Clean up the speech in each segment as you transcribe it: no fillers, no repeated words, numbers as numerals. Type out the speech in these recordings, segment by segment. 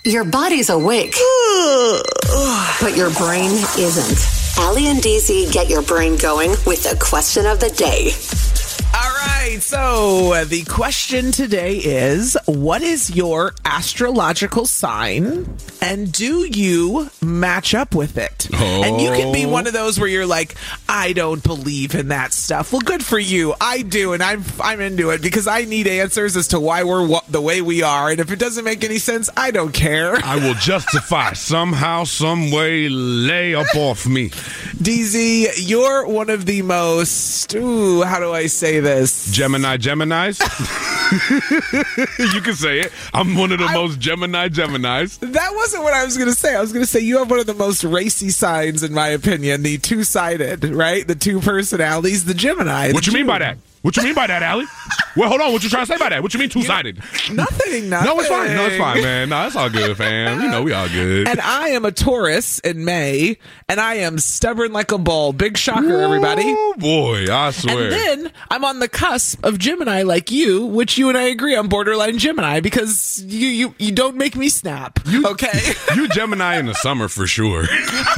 Your body's awake, but your brain isn't. Allie and DZ get your brain going with the question of the day. All right, so the question today is, what is your astrological sign, and do you match up with it? Oh. And you can be one of those where you're like, I don't believe in that stuff. Well, good for you. I do, and I'm into it because I need answers as to why we're the way we are, and if it doesn't make any sense, I don't care. I will justify somehow, some way, lay up off me. DZ, you're one of the most, how do I say this? Geminis? You can say it. I'm one of the most Geminis. That wasn't what I was going to say. I was going to say you have one of the most racy signs, in my opinion, the two-sided, right? The two personalities, the Gemini. What you mean by that? What you mean by that, Allie? Well, hold on. What you trying to say by that? What you mean two-sided? Nothing. No, it's fine. No, it's fine, man. No, it's all good, fam. You know we all good. And I am a Taurus in May, and I am stubborn like a bull. Big shocker, everybody. Oh, boy. I swear. And then I'm on the cusp of Gemini like you, which you and I agree on borderline Gemini, because you don't make me snap. Okay? You Gemini in the summer for sure.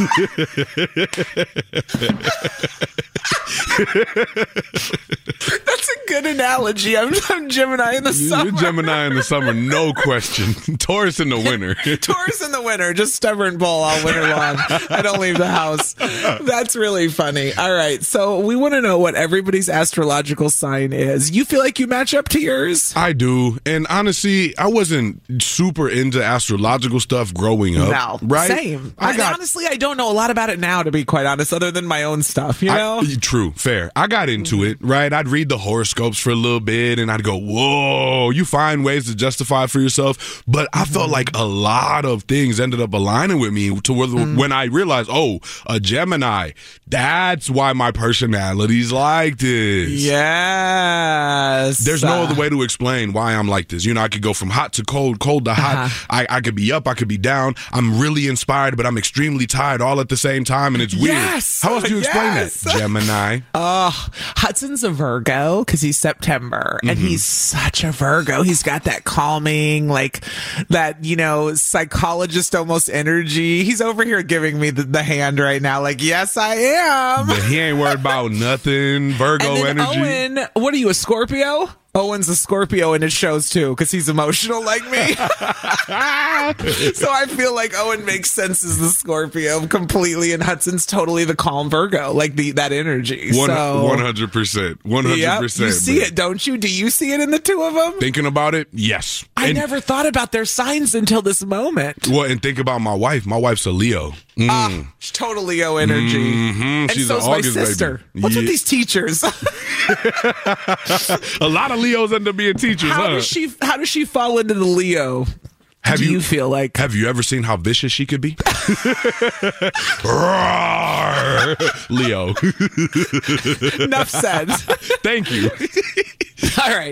That's a good analogy. I'm Gemini in the summer. You're Gemini in the summer, no question. Taurus in the winter. Taurus in the winter, just stubborn bull all winter long. I don't leave the house. That's really funny. All right, so we want to know what everybody's astrological sign is. You feel like you match up to yours? I do, and honestly, I wasn't super into astrological stuff growing up. No, right? Same. Honestly, I don't know a lot about it now, to be quite honest, other than my own stuff, you know? True, fair. I got into it, right? I'd read the horoscopes for a little bit, and I'd go, whoa, you find ways to justify it for yourself. But I felt like a lot of things ended up aligning with me to where when I realized, a Gemini, that's why my personality's like this. Yes. There's no other way to explain why I'm like this. You know, I could go from hot to cold, cold to hot. I could be up, I could be down. I'm really inspired, but I'm extremely tired all at the same time, and it's weird. Yes. How else do you explain that? Gemini. Hudson's a Virgo because he's September, and he's such a Virgo. He's got that calming, like that, psychologist almost energy. He's over here giving me the hand right now, like, yes, I am. Yeah, he ain't worried about nothing. Virgo and then energy. Owen, what are you, a Scorpio? Owen's a Scorpio, and it shows too because he's emotional like me. So I feel like Owen makes sense as the Scorpio completely, and Hudson's totally the calm Virgo, like that energy. 100%. 100%. Yep, you see it, don't you? Do you see it in the two of them? Thinking about it, yes. I never thought about their signs until this moment. Well, and think about my wife. My wife's a Leo. Total Leo energy. And She's so's my sister. Baby. What's with these teachers? A lot of Leos end up being teachers. How does she fall into the Leo? Do you feel like? Have you ever seen how vicious she could be? Leo. Enough said. Thank you. All right.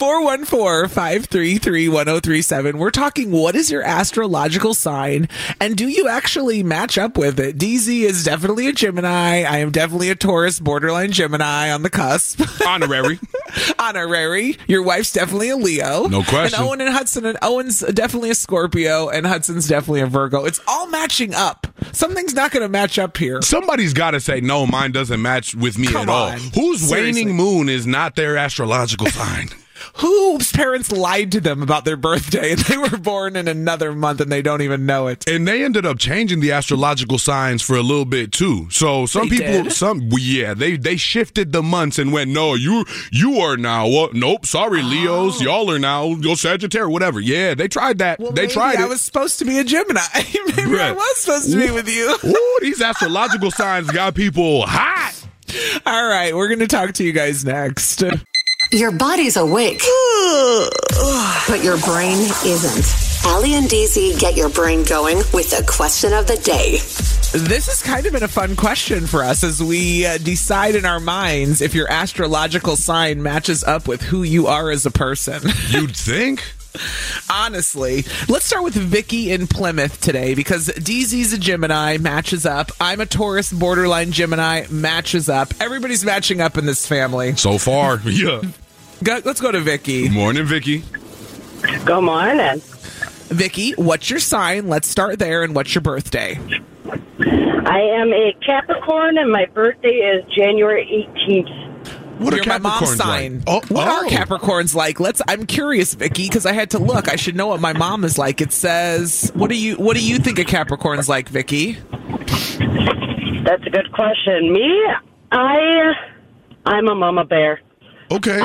414-533-1037. We're talking, what is your astrological sign, and do you actually match up with it? DZ is definitely a Gemini. I am definitely a Taurus, borderline Gemini on the cusp. Honorary. Your wife's definitely a Leo. No question. And Owen and Hudson, and Owen's definitely a Scorpio, and Hudson's definitely a Virgo. It's all matching up. Something's not going to match up here. Somebody's got to say, no, mine doesn't match with me at all. Whose waning moon is not their astrological sign? Whose parents lied to them about their birthday and they were born in another month and they don't even know it. And they ended up changing the astrological signs for a little bit too. So they shifted the months and went, no, you are now, nope, sorry, Leos, y'all are now, you're Sagittarius, whatever. Yeah, they tried that. Well, they tried it. I was supposed to be a Gemini. Maybe I was supposed to be with you. Ooh, these astrological signs got people hot. All right, we're going to talk to you guys next. Your body's awake, but your brain isn't. Allie and DZ get your brain going with the question of the day. This has kind of been a fun question for us as we decide in our minds if your astrological sign matches up with who you are as a person. You'd think? Honestly, let's start with Vicky in Plymouth today because DZ's a Gemini, matches up. I'm a Taurus, borderline Gemini, matches up. Everybody's matching up in this family. So far, yeah. Let's go to Vicky. Good morning, Vicky. Good morning. Vicky, what's your sign? Let's start there. And what's your birthday? I am a Capricorn, and my birthday is January 18th. What You're are my mom's Capricorns sign. like? What are Capricorns like? I'm curious, Vicky, because I had to look. I should know what my mom is like. It says, what do you think a Capricorn's like, Vicky? That's a good question. Me, I'm a mama bear. Okay.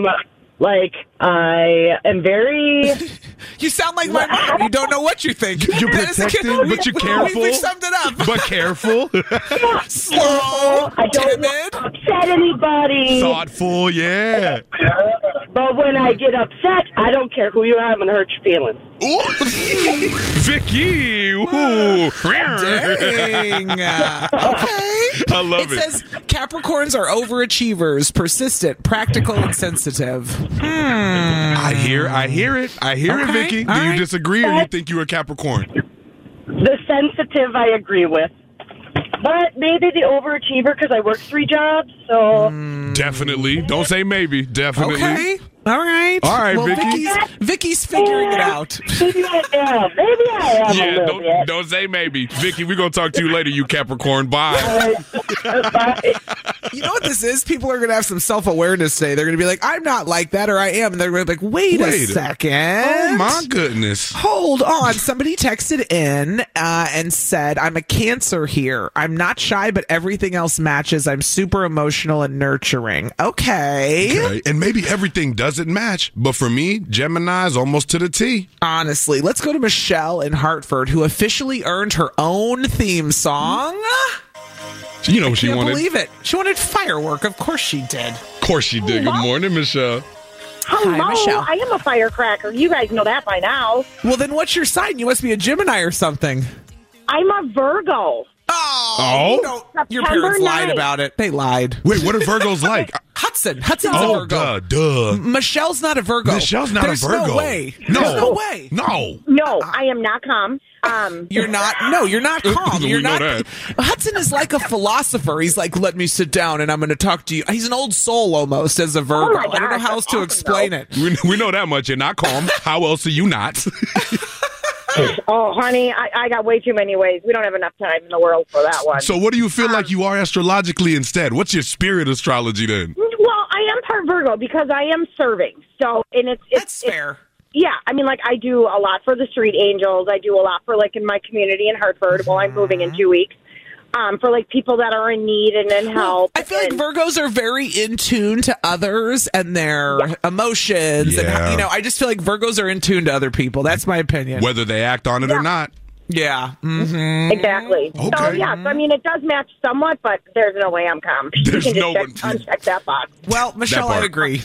I am very... You sound like my mom. You don't know what you think. You're protecting, but you're careful. We summed it up. But careful. Slow, I don't timid, upset anybody. Thoughtful, yeah. But when I get upset, I don't care who you are. I'm going to hurt your feelings. Ooh. Vicky. Ooh. Dang. Okay. I love it. It says Capricorns are overachievers, persistent, practical, and sensitive. I hear it. I hear it, Okay, Vicky. Do all you right. disagree or you think you're a Capricorn? The sensitive, I agree with. But maybe the overachiever because I work 3 jobs, so... Definitely. Don't say maybe. Definitely. Okay. All right. All right, well, Vicky. Vicky's figuring it out. Maybe I am. Maybe I am a Yeah, little bit. don't say maybe. Vicky, we're going to talk to you later, you Capricorn. Bye. Bye. You know what this is? People are going to have some self-awareness today. They're going to be like, I'm not like that, or I am. And they're going to be like, wait a second. Oh, my goodness. Hold on. Somebody texted in and said, I'm a Cancer here. I'm not shy, but everything else matches. I'm super emotional and nurturing. Okay. And maybe everything doesn't match, but for me, Gemini's almost to the T. Honestly, let's go to Michelle in Hartford, who officially earned her own theme song. You know what she Can't wanted? believe it. She wanted Firework. Of course she did. Of course she did. Good morning, Michelle. Hello, Michelle. I am a firecracker. You guys know that by now. Well, then what's your sign? You must be a Gemini or something. I'm a Virgo. Oh? You know, your September parents lied 9th. about it. They lied. Wait, what are Virgos like? Hudson's a Oh, Virgo. duh. Michelle's not a Virgo. Michelle's not There's a Virgo. No way. No. There's no way. No. No, I am not calm. You're not. No, you're not calm. We You're know not. that. Hudson is like a philosopher. He's like, let me sit down and I'm going to talk to you. He's an old soul almost as a Virgo. my I don't know gosh, how else that's to awesome, explain though. it. We know that much. You're not calm. How else are you not? Oh, honey, I got way too many ways. We don't have enough time in the world for that one. So what do you feel like you are astrologically instead? What's your spirit astrology then? Well, I am part Virgo because I am serving. So, and That's fair. Yeah, I mean, like, I do a lot for the Street Angels. I do a lot for, like, in my community in Hartford while I'm moving in 2 weeks. For, like, people that are in need and in help. I feel like Virgos are very in tune to others and their emotions. Yeah. And, I just feel like Virgos are in tune to other people. That's my opinion. Whether they act on it or not. Yeah. Mm-hmm. Exactly. So, Okay. yeah, so, I mean, it does match somewhat, but there's no way I'm calm. There's you can no just uncheck that box. Well, Michelle, I part. agree.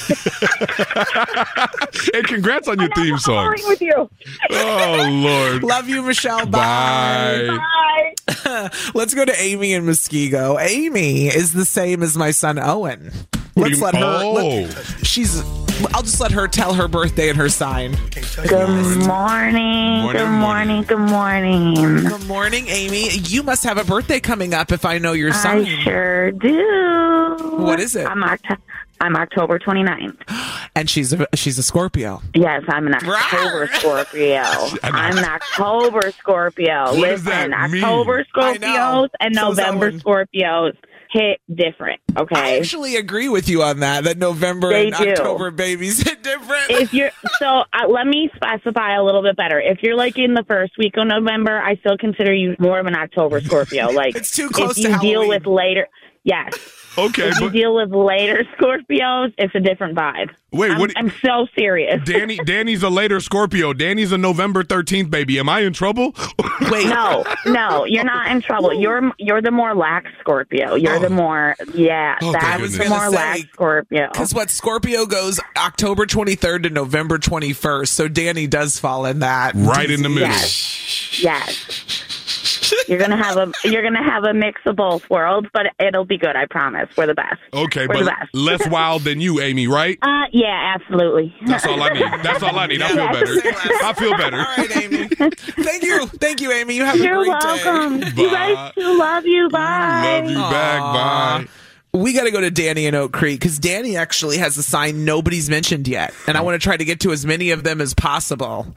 And congrats on your theme song. I'm with you. Oh, Lord. Love you, Michelle. Bye. Bye. Let's go to Amy in Muskego. Amy is the same as my son Owen. Let's let her. I'll just let her tell her birthday and her sign. Good morning. Good morning. Good morning. Good morning, Amy. You must have a birthday coming up if I know your sign. I sure do. What is it? I'm October 29th. And she's a Scorpio. Yes, I'm an October Scorpio. I'm an October Scorpio. What does Listen, that mean? October I know. Scorpios and So is November Owen. Scorpios hit different, I okay? actually agree with you on that November They and do. October babies hit different. If you're let me specify a little bit better. If you're like in the first week of November, I still consider you more of an October Scorpio. Like It's too close if to you deal Halloween. with later, yes. Okay, If you but deal with later Scorpios, it's a different vibe. wait, I'm so serious. Danny's a later Scorpio. Danny's a November 13th baby. Am I in trouble? Wait. No, you're not in trouble. You're the more lax Scorpio. You're the more Oh, that's goodness. the more Gonna lax say, Scorpio. Because what Scorpio goes October 23rd to November 21st, so Danny does fall in that. Right in the middle. Yes. You're gonna have a mix of both worlds, but it'll be good. I promise. We're the best. Okay, We're the but best. less wild than you, Amy, right? Yeah, absolutely. That's all I need. That's all I need. I feel better. I feel better. All right, Amy. Thank you, Amy. You have You're a great welcome. day. You guys too love you. Bye. Love you back. Bye. We got to go to Danny in Oak Creek because Danny actually has a sign nobody's mentioned yet. And I want to try to get to as many of them as possible.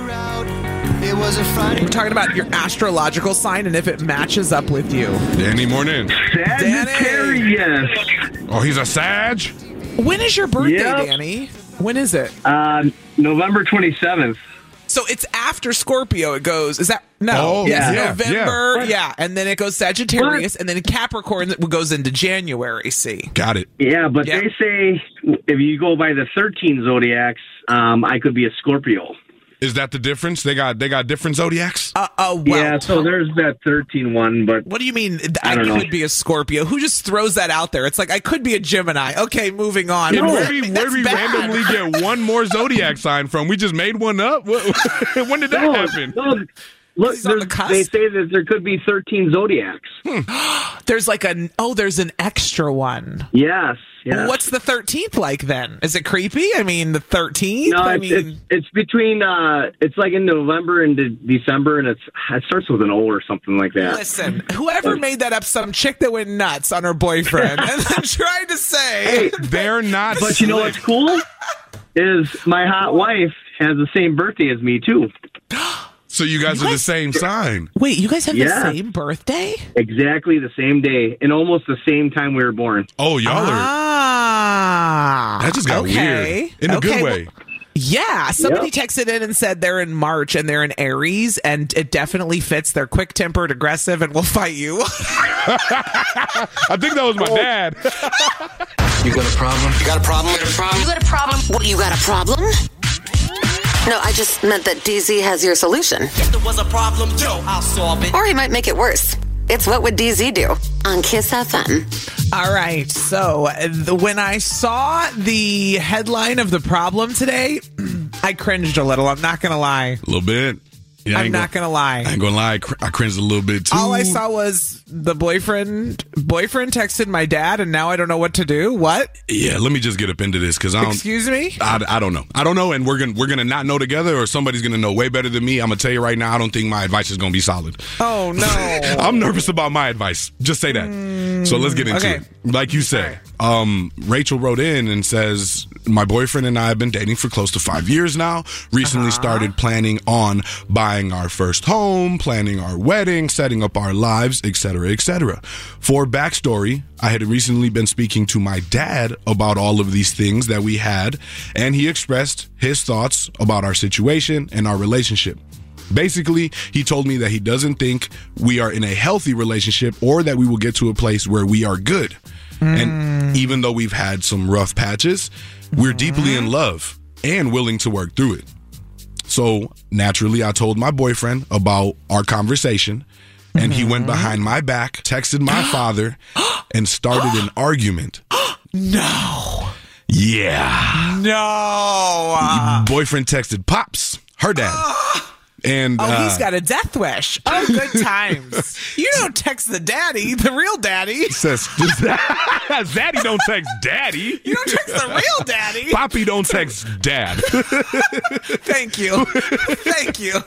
We're talking about your astrological sign and if it matches up with you. Danny, morning. Sagittarius. Oh, he's a Sag? When is your birthday, Yep. Danny? When is it? November 27th. So it's after Scorpio it goes. Is that? No. Oh, It's yeah. November. Yeah. And then it goes Sagittarius. And then Capricorn goes into January. See? Got it. Yeah, but Yep. they say if you go by the 13 zodiacs, I could be a Scorpio. Is that the difference? They got different zodiacs? Well, Yeah, so there's that 13 one, but what do you mean? I don't know. could be a Scorpio. Who just throws that out there? It's like I could be a Gemini. Okay, moving on. And where That's we bad. randomly get one more zodiac sign from? We just made one up? When did that happen? Look, He's on the cusp. they say that there could be 13 zodiacs. There's like there's an extra one. Yes. What's the 13th like then? Is it creepy? I mean, the 13th? No, I it's between, it's like in November and December, and it starts with an O or something like that. Listen, whoever made that up, some chick that went nuts on her boyfriend and then tried to say. Hey, They're not but you know what's cool? Is my hot wife has the same birthday as me, too. So you guys are the same sign. Wait, you guys have Yeah. the same birthday? Exactly the same day, and almost the same time we were born. Oh, y'all are. That just got weird. In a good way. Yeah, somebody texted in and said they're in March and they're in Aries, and it definitely fits. They're quick-tempered, aggressive, and will fight you. I think that was my dad. You got a problem? You got a problem? You got a problem? What, you got a problem? No, I just meant that DZ has your solution. If there was a problem, yo, I'll solve it. Or he might make it worse. It's What Would DZ Do on Kiss FM. All right, so when I saw the headline of the problem today, I cringed a little. I'm not going to lie. A little bit. Yeah, I'm not going to lie. I ain't gonna lie. I cringed a little bit too. All I saw was the boyfriend texted my dad, and now I don't know what to do. What? Yeah, let me just get up into this because I don't. Excuse me? I don't know. I don't know, and we're gonna not know together, or somebody's gonna know way better than me. I'm gonna tell you right now. I don't think my advice is gonna be solid. Oh no! I'm nervous about my advice. Just say that. So let's get into okay. it. Like you said, Rachel wrote in and says, my boyfriend and I have been dating for close to 5 years now. Recently started planning on buying our first home, planning our wedding, setting up our lives, etc., etc. For backstory, I had recently been speaking to my dad about all of these things that we had, and he expressed his thoughts about our situation and our relationship. Basically, he told me that he doesn't think we are in a healthy relationship or that we will get to a place where we are good. And even though we've had some rough patches, we're deeply in love and willing to work through it. So naturally, I told my boyfriend about our conversation, and he went behind my back, texted my father, and started an argument. No! Yeah. No! Boyfriend texted Pops, her dad. And he's got a death wish. Oh, good times. You don't text the daddy, the real daddy. says Zaddy don't text daddy. You don't text the real daddy. Poppy don't text dad. Thank you. Thank you.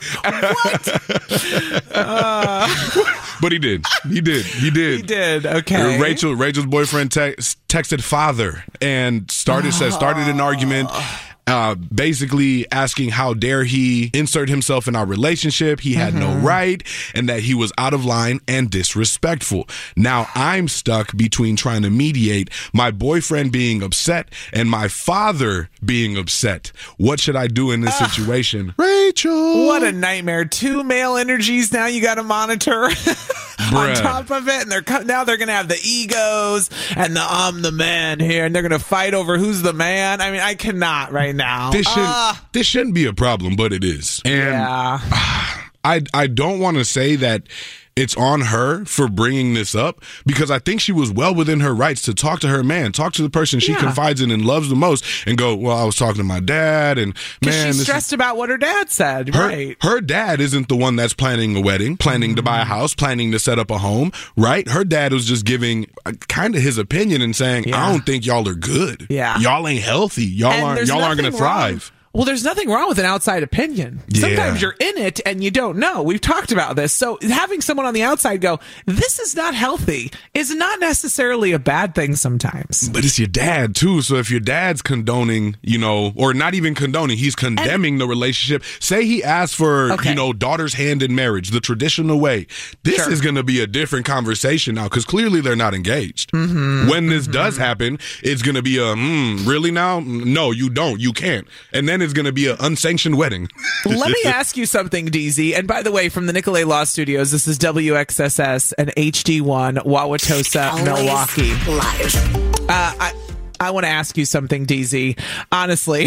What? But he did. He did. Okay. Rachel's boyfriend texted father and started an argument. Basically asking how dare he insert himself in our relationship. He had no right, and that he was out of line and disrespectful. Now I'm stuck between trying to mediate, my boyfriend being upset and my father being upset. What should I do in this situation? Rachel! What a nightmare. 2 male energies now you got to monitor on top of it. And now they're going to have the egos and the I'm the man here. And they're going to fight over who's the man. I mean, I cannot right now. This shouldn't be a problem, but it is. And I don't want to say that it's on her for bringing this up, because I think she was well within her rights to talk to her man, talk to the person she confides in and loves the most, and go, well, I was talking to my dad, and man, she's stressed about what her dad said. Right. Her dad isn't the one that's planning a wedding, planning to buy a house, planning to set up a home, right? Her dad was just giving kind of his opinion and saying, I don't think y'all are good. Yeah. Y'all ain't healthy. Y'all aren't going to thrive. Well, there's nothing wrong with an outside opinion. Yeah. Sometimes you're in it and you don't know. We've talked about this. So having someone on the outside go, this is not healthy, is not necessarily a bad thing sometimes. But it's your dad, too. So if your dad's condoning, or not even condoning, he's condemning the relationship. Say he asked for, daughter's hand in marriage, the traditional way. This is going to be a different conversation now because clearly they're not engaged. Mm-hmm. When this does happen, it's going to be really now? No, you don't. You can't. And then it's going to be an unsanctioned wedding. Let me ask you something, DZ. And by the way, from the Nicolay Law Studios, this is WXSS and HD1, Wauwatosa, Milwaukee. Live. I want to ask you something, DZ. Honestly,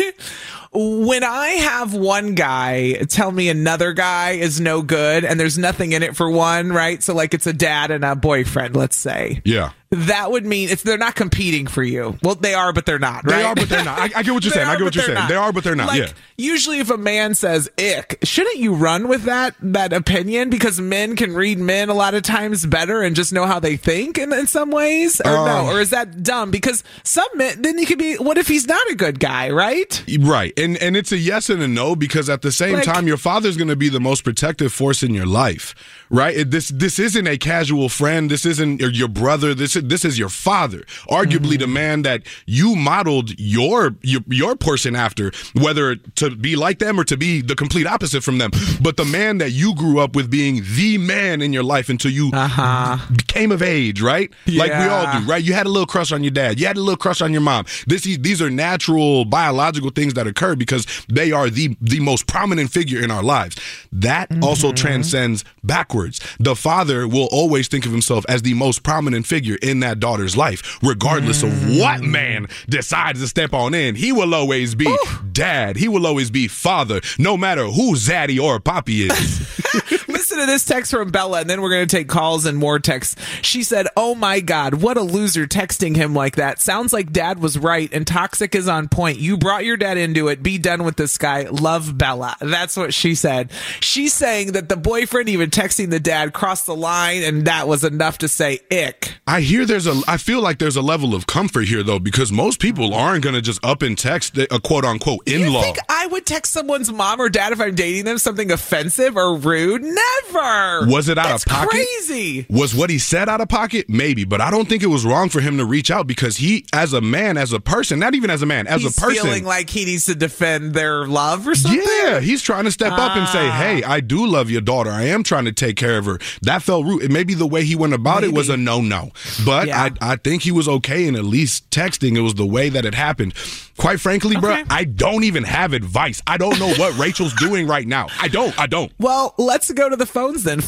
when I have one guy tell me another guy is no good and there's nothing in it for one, right? So like it's a dad and a boyfriend, let's say. Yeah. That would mean they're not competing for you. Well, they are, but they're not, right? They are, but they're not. I get what you're saying. I get what you're saying. They are, but they're not. Like, yeah. Usually if a man says ick, shouldn't you run with that opinion? Because men can read men a lot of times better and just know how they think in some ways? Or no? Or is that dumb? Because some men, then he could be, what if he's not a good guy, right? Right. And it's a yes and a no because at the same time, your father's going to be the most protective force in your life, right? This isn't a casual friend. This isn't your brother. This is your father. Arguably the man that you modeled your person after, whether to be like them or to be the complete opposite from them. But the man that you grew up with being the man in your life until you became of age, right? Yeah. Like we all do, right? You had a little crush on your dad. You had a little crush on your mom. These are natural biological things that occur because they are the most prominent figure in our lives. That also transcends backwards. The father will always think of himself as the most prominent figure in that daughter's life, regardless of what man decides to step on in. He will always be dad. He will always be father, no matter who Zaddy or Poppy is. Listen to this text from Bella, and then we're going to take calls and more texts. She said, oh my God, what a loser texting him like that. Sounds like dad was right, and toxic is on point. You brought your dad into it. Be done with this guy. Love, Bella. That's what she said. She's saying that the boyfriend even texting the dad crossed the line, and that was enough to say ick. I feel like there's a level of comfort here, though, because most people aren't going to just up and text a quote-unquote in-law. You think I would text someone's mom or dad if I'm dating them something offensive or rude? Never. Was it out of pocket? Crazy. Was what he said out of pocket? Maybe, but I don't think it was wrong for him to reach out because he, as a man, as a person, not even as a man, as he's a person, feeling like he needs to defend their love or something? Yeah, he's trying to step up and say, hey, I do love your daughter. I am trying to take care of her. That felt rude. Maybe the way he went about it was a no-no. But I think he was okay in at least texting. It was the way that it happened. Quite frankly, bro, I don't even have advice. I don't know what Rachel's doing right now. I don't. Well, let's go to the phones then.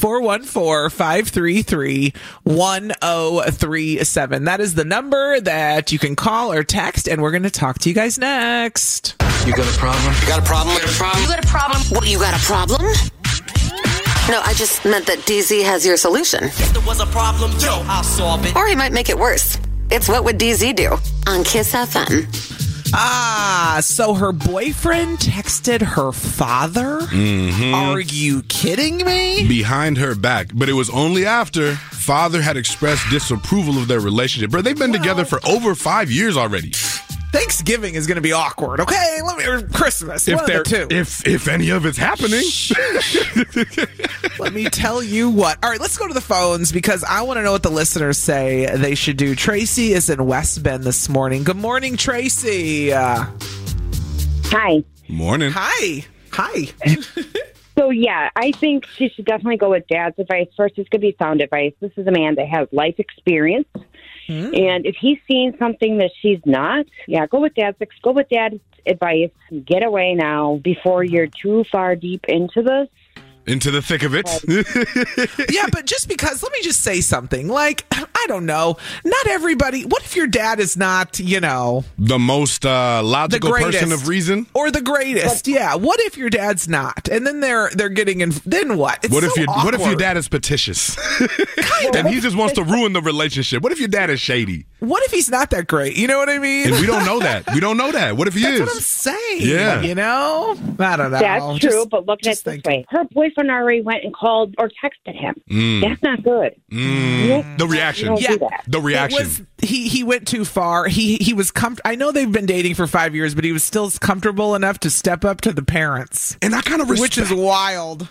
414-533-1037. That is the number that you can call or text, and we're going to talk to you guys next. You got a problem? You got a problem? You got a problem? You got a problem? What, you got a problem? No, I just meant that DZ has your solution. If there was a problem, yo, I'll solve it. Or he might make it worse. It's What Would DZ Do? On Kiss FM. So her boyfriend texted her father? Mm-hmm. Are you kidding me? Behind her back. But it was only after father had expressed disapproval of their relationship. Bro, they've been together for over 5 years already. Thanksgiving is going to be awkward, okay? Or Christmas. One of the two. If any of it's happening. Let me tell you what. All right, let's go to the phones because I want to know what the listeners say they should do. Tracy is in West Bend this morning. Good morning, Tracy. Hi. Morning. Hi. So, yeah, I think she should definitely go with dad's advice. First, it's going to be sound advice. This is a man that has life experience. And if he's seeing something that she's not, go with dad's advice. Get away now before you're too far deep into this. Into the thick of it. Yeah, but just because, let me just say something. Like, I don't know. Not everybody. What if your dad is not, the most logical person of reason? Or the greatest. Yeah. What if your dad's not? And then they're getting in. Then what? It's what if awkward. your dad is petitious? And he just wants to ruin the relationship? What if your dad is shady? What if he's not that great? You know what I mean? And we don't know that. We don't know that. What if he is? That's what I'm saying. Yeah. You know? I don't know. That's true, but look at it this way. Her boyfriend already went and called or texted him. That's not good. The reaction. You don't do that. The reaction. He went too far. He was I know they've been dating for 5 years, but he was still comfortable enough to step up to the parents. And I kind of respect, which is wild.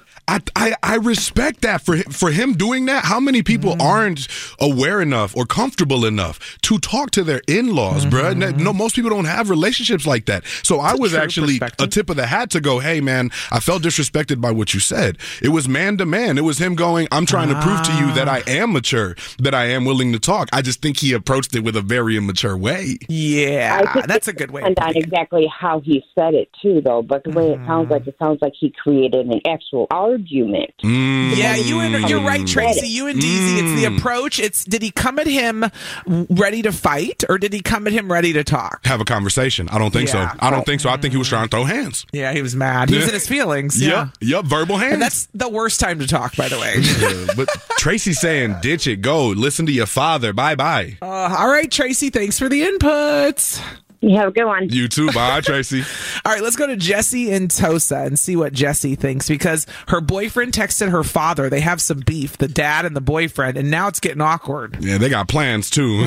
I respect that for him doing that. How many people aren't aware enough or comfortable enough to talk to their in-laws, bro? No, most people don't have relationships like that. So I was actually a tip of the hat to go, hey man, I felt disrespected by what you said. It was man to man. It was him going, I'm trying to prove to you that I am mature, that I am willing to talk. I just think he approached it with a very immature way. Yeah, that's a good way. And on exactly how he said it too, though. But the way it sounds like he created an actual argument. Yeah, you're right, Tracy. You and DZ, it's the approach. Did he come at him ready to fight, or did he come at him ready to talk? Have a conversation. I don't think so. I don't think so. I think he was trying to throw hands. Yeah, he was mad. He was in his feelings. Yeah. Yep, verbal hands. And that's the worst time to talk, by the way. But Tracy's saying, ditch it, go. Listen to your father. Bye-bye. All right, Tracy, thanks for the inputs. You have a good one. You too. Bye, Tracy. All right, let's go to Jessie in Tosa and see what Jessie thinks, because her boyfriend texted her father. They have some beef, the dad and the boyfriend, and now it's getting awkward. Yeah, they got plans too.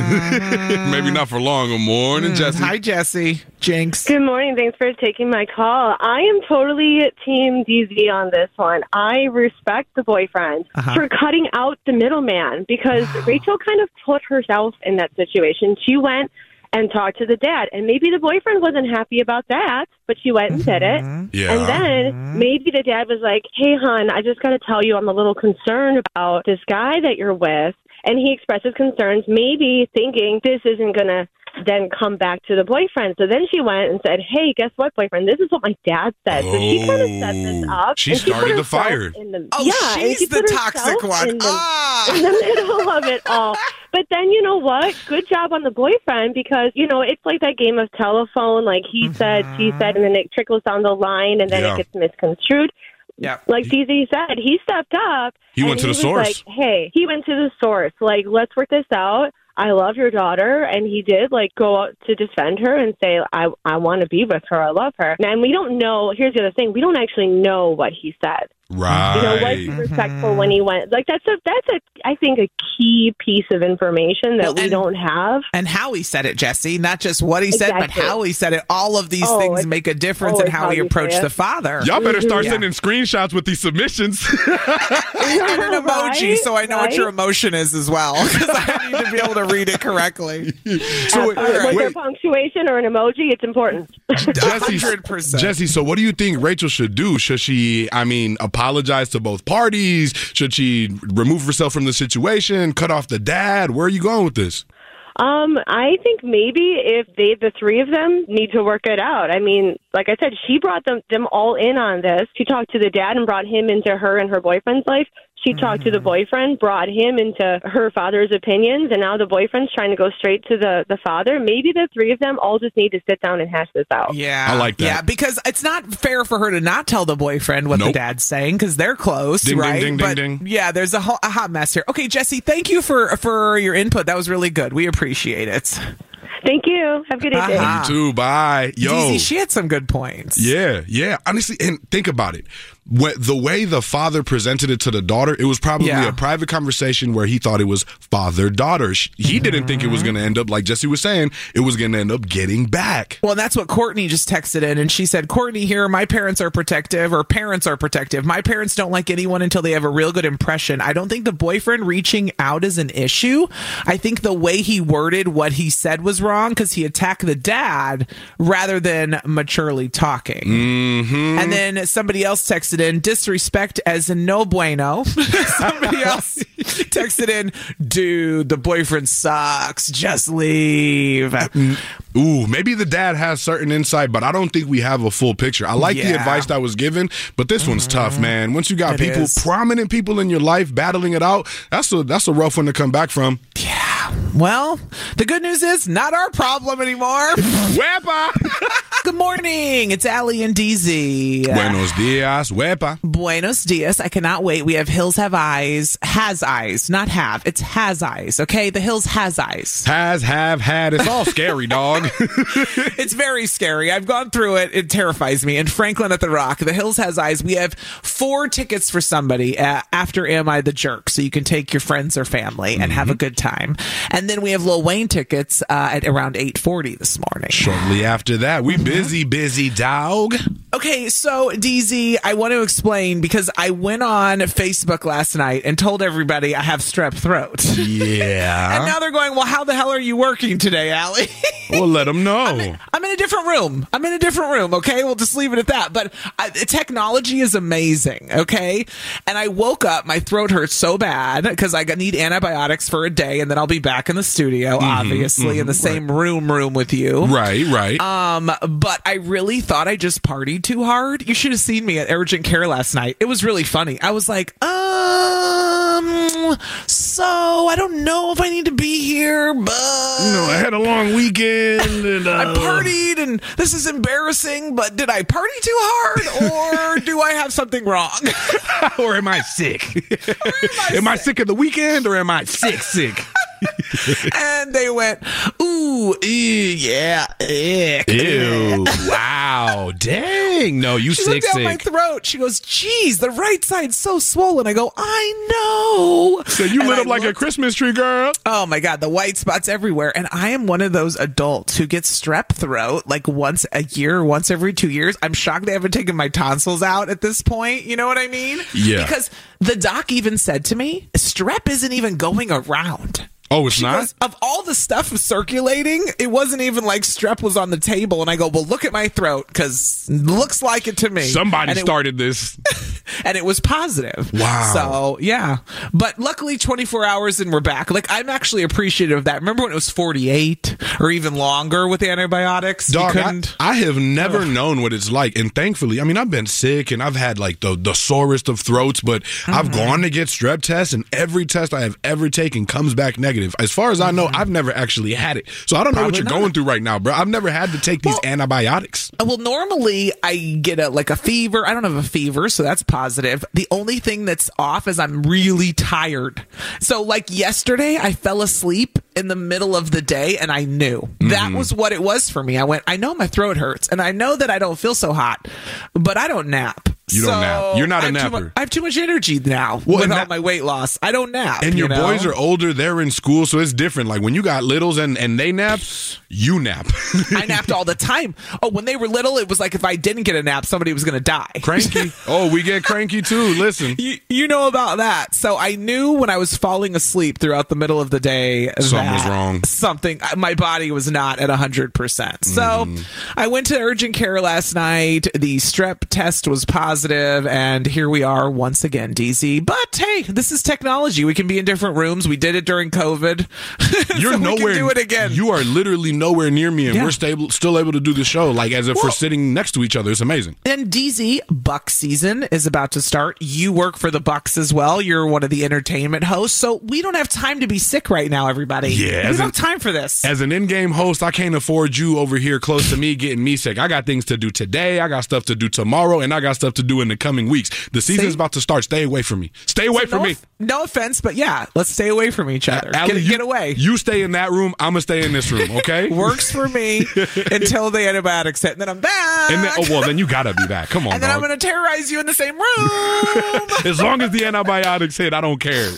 Maybe not for long. Good morning, Jessie. Hi, Jessie. Jinx. Good morning. Thanks for taking my call. I am totally Team DZ on this one. I respect the boyfriend for cutting out the middleman, because Rachel kind of put herself in that situation. She went and talked to the dad. And maybe the boyfriend wasn't happy about that, but she went and did it. Yeah. And then maybe the dad was like, hey, hon, I just got to tell you I'm a little concerned about this guy that you're with. And he expressed his concerns, maybe thinking this isn't going to then come back to the boyfriend. So then she went and said, hey, guess what, boyfriend? This is what my dad said. So she kind of set this up. She started the fire. She's the toxic one. In the middle of it all. But then, you know what? Good job on the boyfriend, because, you know, it's like that game of telephone, like he said, she said, and then it trickles down the line, and then it gets misconstrued. Yeah. Like DZ said, he stepped up. He went to the source. Like, hey, he went to the source. Like, let's work this out. I love your daughter. And he did, like, go out to defend her and say, I want to be with her. I love her. And we don't know. Here's the other thing. We don't actually know what he said. Right. You know, was he respectful when he went? Like, that's I think, a key piece of information that we don't have. And how he said it, Jessie. Not just what he said, but how he said it. All of these things make a difference in how he approached the father. Y'all better start sending screenshots with these submissions. And an emoji, so I know what your emotion is as well, because I need to be able to read it correctly. So whether punctuation or an emoji, it's important. Jessie, so what do you think Rachel should do? Should she, apologize to both parties? Should she remove herself from the situation, cut off the dad? Where are you going with this? I think maybe if the three of them need to work it out. I mean, like I said, she brought them all in on this. She talked to the dad and brought him into her and her boyfriend's life. She talked to the boyfriend, brought him into her father's opinions, and now the boyfriend's trying to go straight to the father. Maybe the three of them all just need to sit down and hash this out. Yeah. I like that. Yeah, because it's not fair for her to not tell the boyfriend what the dad's saying, because they're close, right? Ding. Yeah, there's a hot mess here. Okay, Jessie, thank you for your input. That was really good. We appreciate it. Thank you. Have a good evening. You too. Bye. Yo. DZ, she had some good points. Yeah. Honestly, and think about it. The way the father presented it to the daughter, it was probably a private conversation where he thought it was father-daughter. He didn't think it was going to end up, like Jessie was saying, it was going to end up getting back. Well, that's what Courtney just texted in, and she said, Courtney here, my parents are protective, or parents are protective. My parents don't like anyone until they have a real good impression. I don't think the boyfriend reaching out is an issue. I think the way he worded what he said was wrong, because he attacked the dad rather than maturely talking. And then somebody else texted in, disrespect as in no bueno. Somebody else texted in, dude, the boyfriend sucks, just leave. Ooh, maybe the dad has certain insight, but I don't think we have a full picture. I like the advice that was given, but this one's tough, man. Once you got prominent people in your life battling it out, that's a rough one to come back from. Yeah. Yeah. Well, the good news is not our problem anymore. Wepa! Good morning. It's Allie and DZ. Buenos dias, wepa. Buenos dias. I cannot wait. We have Hills Have Eyes. Has eyes, not have. It's has eyes, okay? The Hills has eyes. Has, have, had. It's all scary, dog. It's very scary. I've gone through it. It terrifies me. And Franklin at the Rock, the Hills has eyes. We have 4 tickets for somebody after Am I the Jerk? So you can take your friends or family and have a good time. And then we have Lil Wayne tickets at around 8:40 this morning. Shortly after that, we busy, dog. Okay, so DZ, I want to explain because I went on Facebook last night and told everybody I have strep throat. Yeah. And now they're going, well, how the hell are you working today, Allie? Well, let them know. I'm in a different room, okay? We'll just leave it at that. But technology is amazing, okay? And I woke up, my throat hurts so bad because I need antibiotics for a day, and then I'll be back in the studio, obviously, in the same room with you. Right. But I really thought I just partied too hard. You should have seen me at Urgent Care last night. It was really funny. I was like, so I don't know if I need to be here, but I had a long weekend and I partied and this is embarrassing, but did I party too hard or do I have something wrong? Or am I sick? Am I sick of the weekend or am I sick? And they went, ooh, yeah, ick. Ew, wow, dang, no, you she sick. She looked down my throat. She goes, geez, the right side's so swollen. I go, I know. So you lit up like a Christmas tree, girl. Oh my God, the white spots everywhere. And I am one of those adults who gets strep throat like once a year, once every 2 years. I'm shocked they haven't taken my tonsils out at this point. You know what I mean? Yeah. Because the doc even said to me, strep isn't even going around. Oh, it's not? Goes, of all the stuff circulating, it wasn't even like strep was on the table. And I go, well, look at my throat, because it looks like it to me. Somebody started this. And it was positive. Wow. So, yeah. But luckily, 24 hours and we're back. Like, I'm actually appreciative of that. Remember when it was 48 or even longer with antibiotics? Dog, I have never known what it's like. And thankfully, I mean, I've been sick and I've had like the sorest of throats, but I've gone to get strep tests and every test I have ever taken comes back negative. As far as I know, I've never actually had it. So I don't know what you're going through right now, bro. I've never had to take these antibiotics. Well, normally I get a fever. I don't have a fever, so that's positive. The only thing that's off is I'm really tired. So like yesterday, I fell asleep in the middle of the day and I knew. That was what it was for me. I went, I know my throat hurts and I know that I don't feel so hot, but I don't nap. You don't nap. You're not a napper. I have too much energy now with all my weight loss. I don't nap. And your boys are older. They're in school, so it's different. Like when you got littles and they nap, you nap. I napped all the time. Oh, when they were little, it was like if I didn't get a nap, somebody was going to die. Cranky. Oh, we get cranky too. Listen. You know about that. So I knew when I was falling asleep throughout the middle of the day something was wrong. My body was not at 100%. So I went to urgent care last night. The strep test was positive, and here we are once again, DZ. But hey, this is technology. We can be in different rooms. We did it during COVID. You're so nowhere. We can do it again. You are literally nowhere near me, and we're still able to do the show like as if we're sitting next to each other. It's amazing. And DZ, Buck season is about to start. You work for the Bucks as well. You're one of the entertainment hosts, so we don't have time to be sick right now, everybody. Yeah, we don't have time for this. As an in-game host, I can't afford you over here close to me getting me sick. I got things to do today. I got stuff to do tomorrow, and I got stuff to do in the coming weeks. The season's about to start. Stay away from me. Stay away from me. No offense, but yeah, let's stay away from each other. Allie, get away. You stay in that room. I'm going to stay in this room, okay? Works for me until the antibiotics hit, and then I'm back. And then, then you got to be back. Come on, and then I'm going to terrorize you in the same room. As long as the antibiotics hit, I don't care.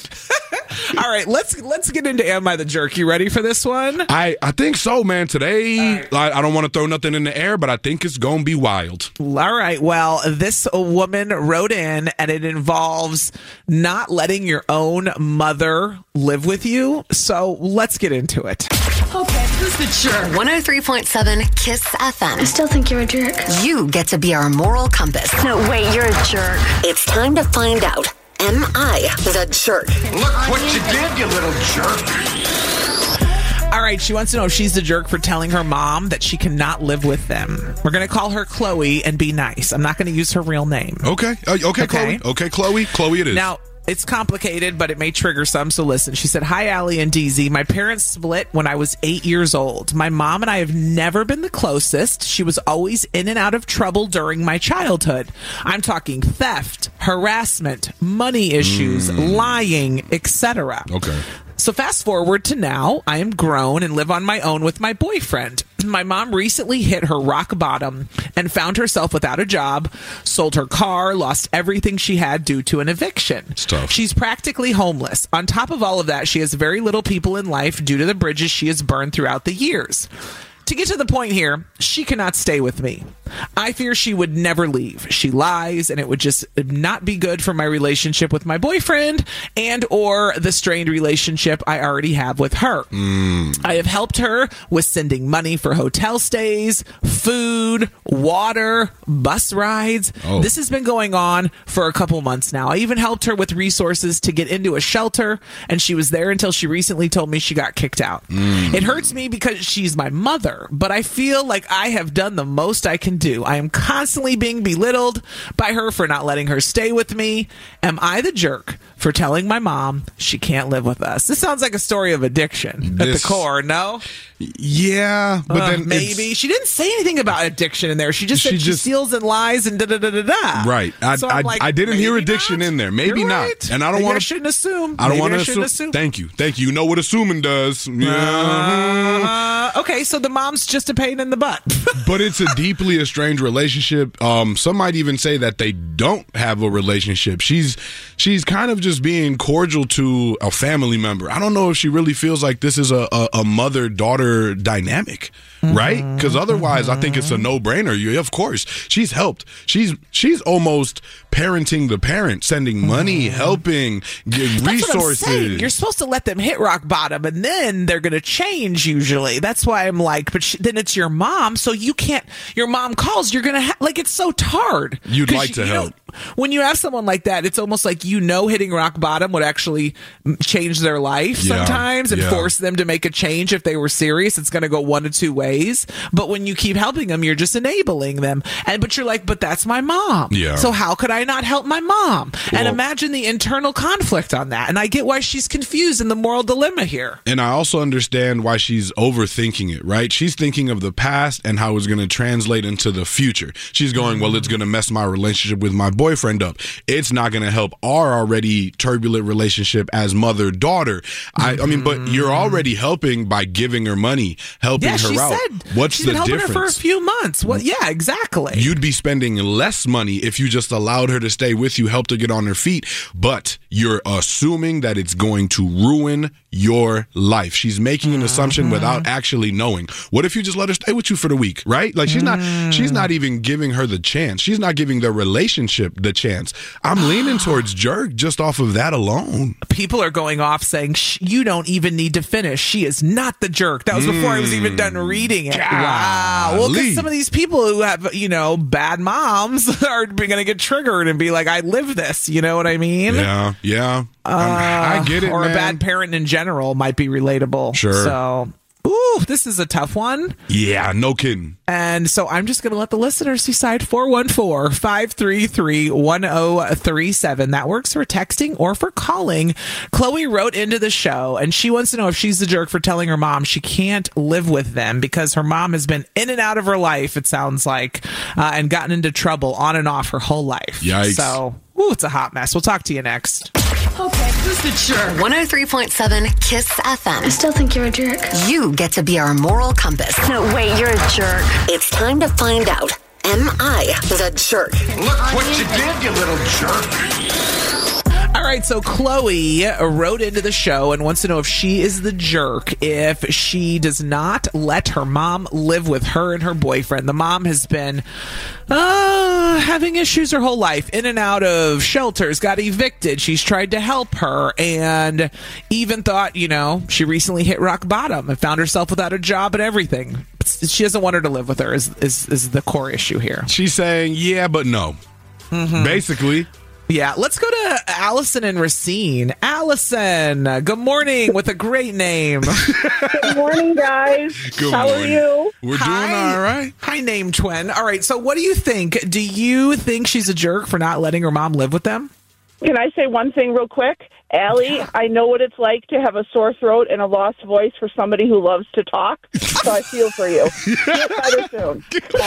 All right, let's get into Am I the Jerk? You ready for this one? I think so, man. Today, I don't want to throw nothing in the air, but I think it's going to be wild. All right. Well, this woman wrote in, and it involves not letting your own mother live with you. So let's get into it. Okay, who's the jerk? 103.7 KISS FM. I still think you're a jerk. You get to be our moral compass. No, wait, you're a jerk. It's time to find out. Am I the jerk? Look what you did, you little jerk. All right, she wants to know if she's the jerk for telling her mom that she cannot live with them. We're going to call her Chloe and be nice. I'm not going to use her real name. Okay, Chloe. Okay, Chloe. Chloe it is. Now, It's complicated, but it may trigger some, so listen. She said, "Hi, Allie and DZ. My parents split when I was 8 years old. My mom and I have never been the closest. She was always in and out of trouble during my childhood. I'm talking theft, harassment, money issues, lying, etc. Okay. So fast forward to now, I am grown and live on my own with my boyfriend. My mom recently hit her rock bottom and found herself without a job, sold her car, lost everything she had due to an eviction. It's tough. She's practically homeless. On top of all of that, she has very little people in life due to the bridges she has burned throughout the years. To get to the point here, she cannot stay with me. I fear she would never leave. She lies, and it would just not be good for my relationship with my boyfriend and or the strained relationship I already have with her. I have helped her with sending money for hotel stays, food, water, bus rides. This has been going on for a couple months now. I even helped her with resources to get into a shelter, and she was there until she recently told me she got kicked out. It hurts me because she's my mother, but I feel like I have done the most I can do. I am constantly being belittled by her for not letting her stay with me. Am I the jerk for telling my mom she can't live with us? This sounds like a story of addiction at the core, no? Yeah, but then maybe. She didn't say anything about addiction in there. She just said she steals and lies and da-da-da-da-da. Right. I didn't hear addiction in there. Maybe not. And I don't want to... I shouldn't assume. I don't want to assume. Thank you. You know what assuming does. Okay, so the mom's just a pain in the butt. But it's a deeply estranged relationship. Some might even say that they don't have a relationship. She's kind of just being cordial to a family member. I don't know if she really feels like this is a mother-daughter dynamic, right? Because otherwise, I think it's a no-brainer. Of course, she's helped. She's almost parenting the parent, sending money, helping, give resources. You're supposed to let them hit rock bottom, and then they're going to change usually. That's why I'm like, but then it's your mom, so you can't. Your mom calls, you're going to it's so hard. You'd like to help. When you have someone like that, it's almost like hitting rock bottom would actually change their life sometimes and force them to make a change if they were serious. It's going to go one of two ways. But when you keep helping them, you're just enabling them. But you're like, but that's my mom. Yeah. So how could I not help my mom? And imagine the internal conflict on that. And I get why she's confused in the moral dilemma here. And I also understand why she's overthinking it, right? She's thinking of the past and how it's going to translate into the future. She's going, well, it's going to mess my relationship with my boyfriend up. It's not going to help our already turbulent relationship as mother-daughter. I mean, but you're already helping by giving her money, helping her out. What's she's the been helping difference? her for a few months. Well, yeah, exactly. You'd be spending less money if you just allowed her to stay with you, helped her get on her feet, but you're assuming that it's going to ruin your life. She's making an assumption without actually knowing. What if you just let her stay with you for the week, right? Like she's not even giving her the chance. She's not giving the relationship the chance. I'm leaning towards jerk just off of that alone. People are going off saying, you don't even need to finish. She is not the jerk. That was before I was even done reading it. Wow. Well, because some of these people who have, bad moms are going to get triggered and be like, I live this. You know what I mean? Yeah. I get it, or man. A bad parent in general might be relatable. Sure. So, this is a tough one. Yeah, no kidding. And so I'm just going to let the listeners decide. 414-533-1037. That works for texting or for calling. Chloe wrote into the show, and she wants to know if she's the jerk for telling her mom she can't live with them because her mom has been in and out of her life, it sounds like, and gotten into trouble on and off her whole life. Yikes. So, it's a hot mess. We'll talk to you next. Okay, who's the jerk? 103.7 KISS FM. I still think you're a jerk. You get to be our moral compass. No, wait, you're a jerk. It's time to find out. Am I the jerk? Look what you did, you little jerk. All right, so Chloe wrote into the show and wants to know if she is the jerk if she does not let her mom live with her and her boyfriend. The mom has been having issues her whole life, in and out of shelters, got evicted. She's tried to help her and even thought, she recently hit rock bottom and found herself without a job and everything. She doesn't want her to live with her is the core issue here. She's saying, yeah, but no. Basically. Yeah, let's go to Allison and Racine. Allison, good morning with a great name. Good morning, guys. How are you? We're doing all right. Hi, name twin. All right, so what do you think? Do you think she's a jerk for not letting her mom live with them? Can I say one thing real quick? Allie, I know what it's like to have a sore throat and a lost voice for somebody who loves to talk, so I feel for you. Get better soon.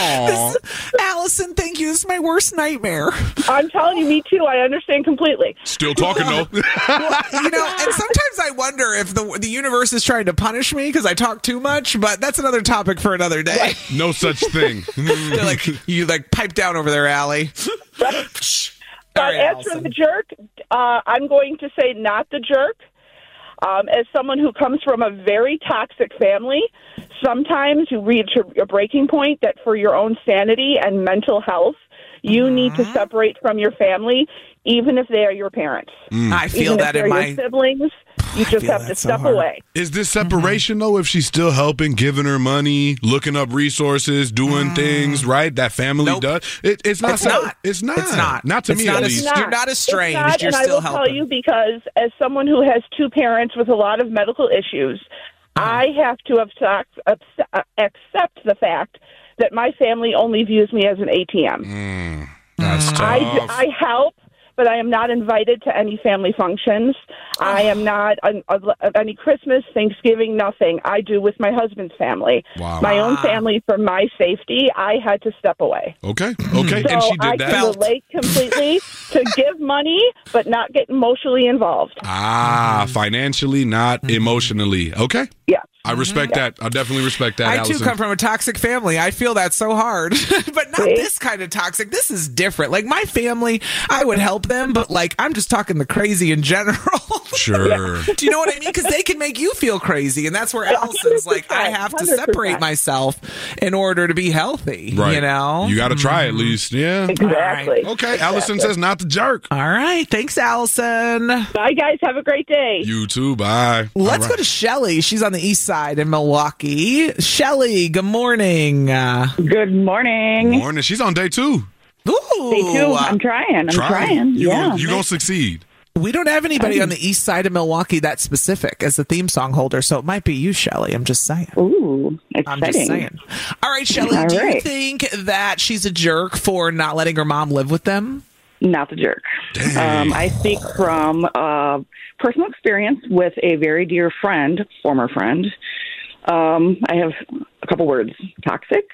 Allison, thank you. This is my worst nightmare. I'm telling you, me too. I understand completely. Still talking, though. Well, and sometimes I wonder if the universe is trying to punish me because I talk too much, but that's another topic for another day. No such thing. you pipe down over there, Allie. But as for the jerk, I'm going to say not the jerk. As someone who comes from a very toxic family, sometimes you reach a breaking point that for your own sanity and mental health, you need to separate from your family, even if they are your parents. I feel that in my your siblings. You just have to step away. Is this separation, though, if she's still helping, giving her money, looking up resources, doing things, right? That family does? It's not. It's not. Not to me, at least. You're not estranged. You're still helping. I will tell you, because as someone who has two parents with a lot of medical issues, I have to accept the fact that my family only views me as an ATM. That's tough. I help, but I am not invited to any family functions. I am not any Christmas, Thanksgiving, nothing. I do with my husband's family. Wow. My own family, for my safety, I had to step away. Okay. So And she did that. I can relate completely to give money, but not get emotionally involved. Financially, not emotionally. Okay. Yeah. I respect that. I definitely respect that, I, Allison. too, come from a toxic family. I feel that so hard. But not this kind of toxic. This is different. Like, my family, I would help them, but, I'm just talking the crazy in general. Sure. Do you know what I mean? Because they can make you feel crazy, and that's where Allison's like, I have to separate myself in order to be healthy, Right. you know? You got to try at least, yeah. Exactly. Right. Okay, Allison says not the jerk. All right. Thanks, Allison. Bye, guys. Have a great day. You too. Bye. Let's go to Shelly. She's on the east side in Milwaukee. Shelly, good morning. Good morning. Morning. She's on day 2. Ooh. Day 2. I'm trying. You're Yeah. going to succeed. We don't have anybody on the east side of Milwaukee that specific as the theme song holder, so it might be you, Shelly. I'm just saying. Ooh, exciting. I'm just saying. All right, Shelly, All do you right. think that she's a jerk for not letting her mom live with them? Not the jerk. I speak from personal experience with a very dear friend, former friend. I have a couple words: toxic,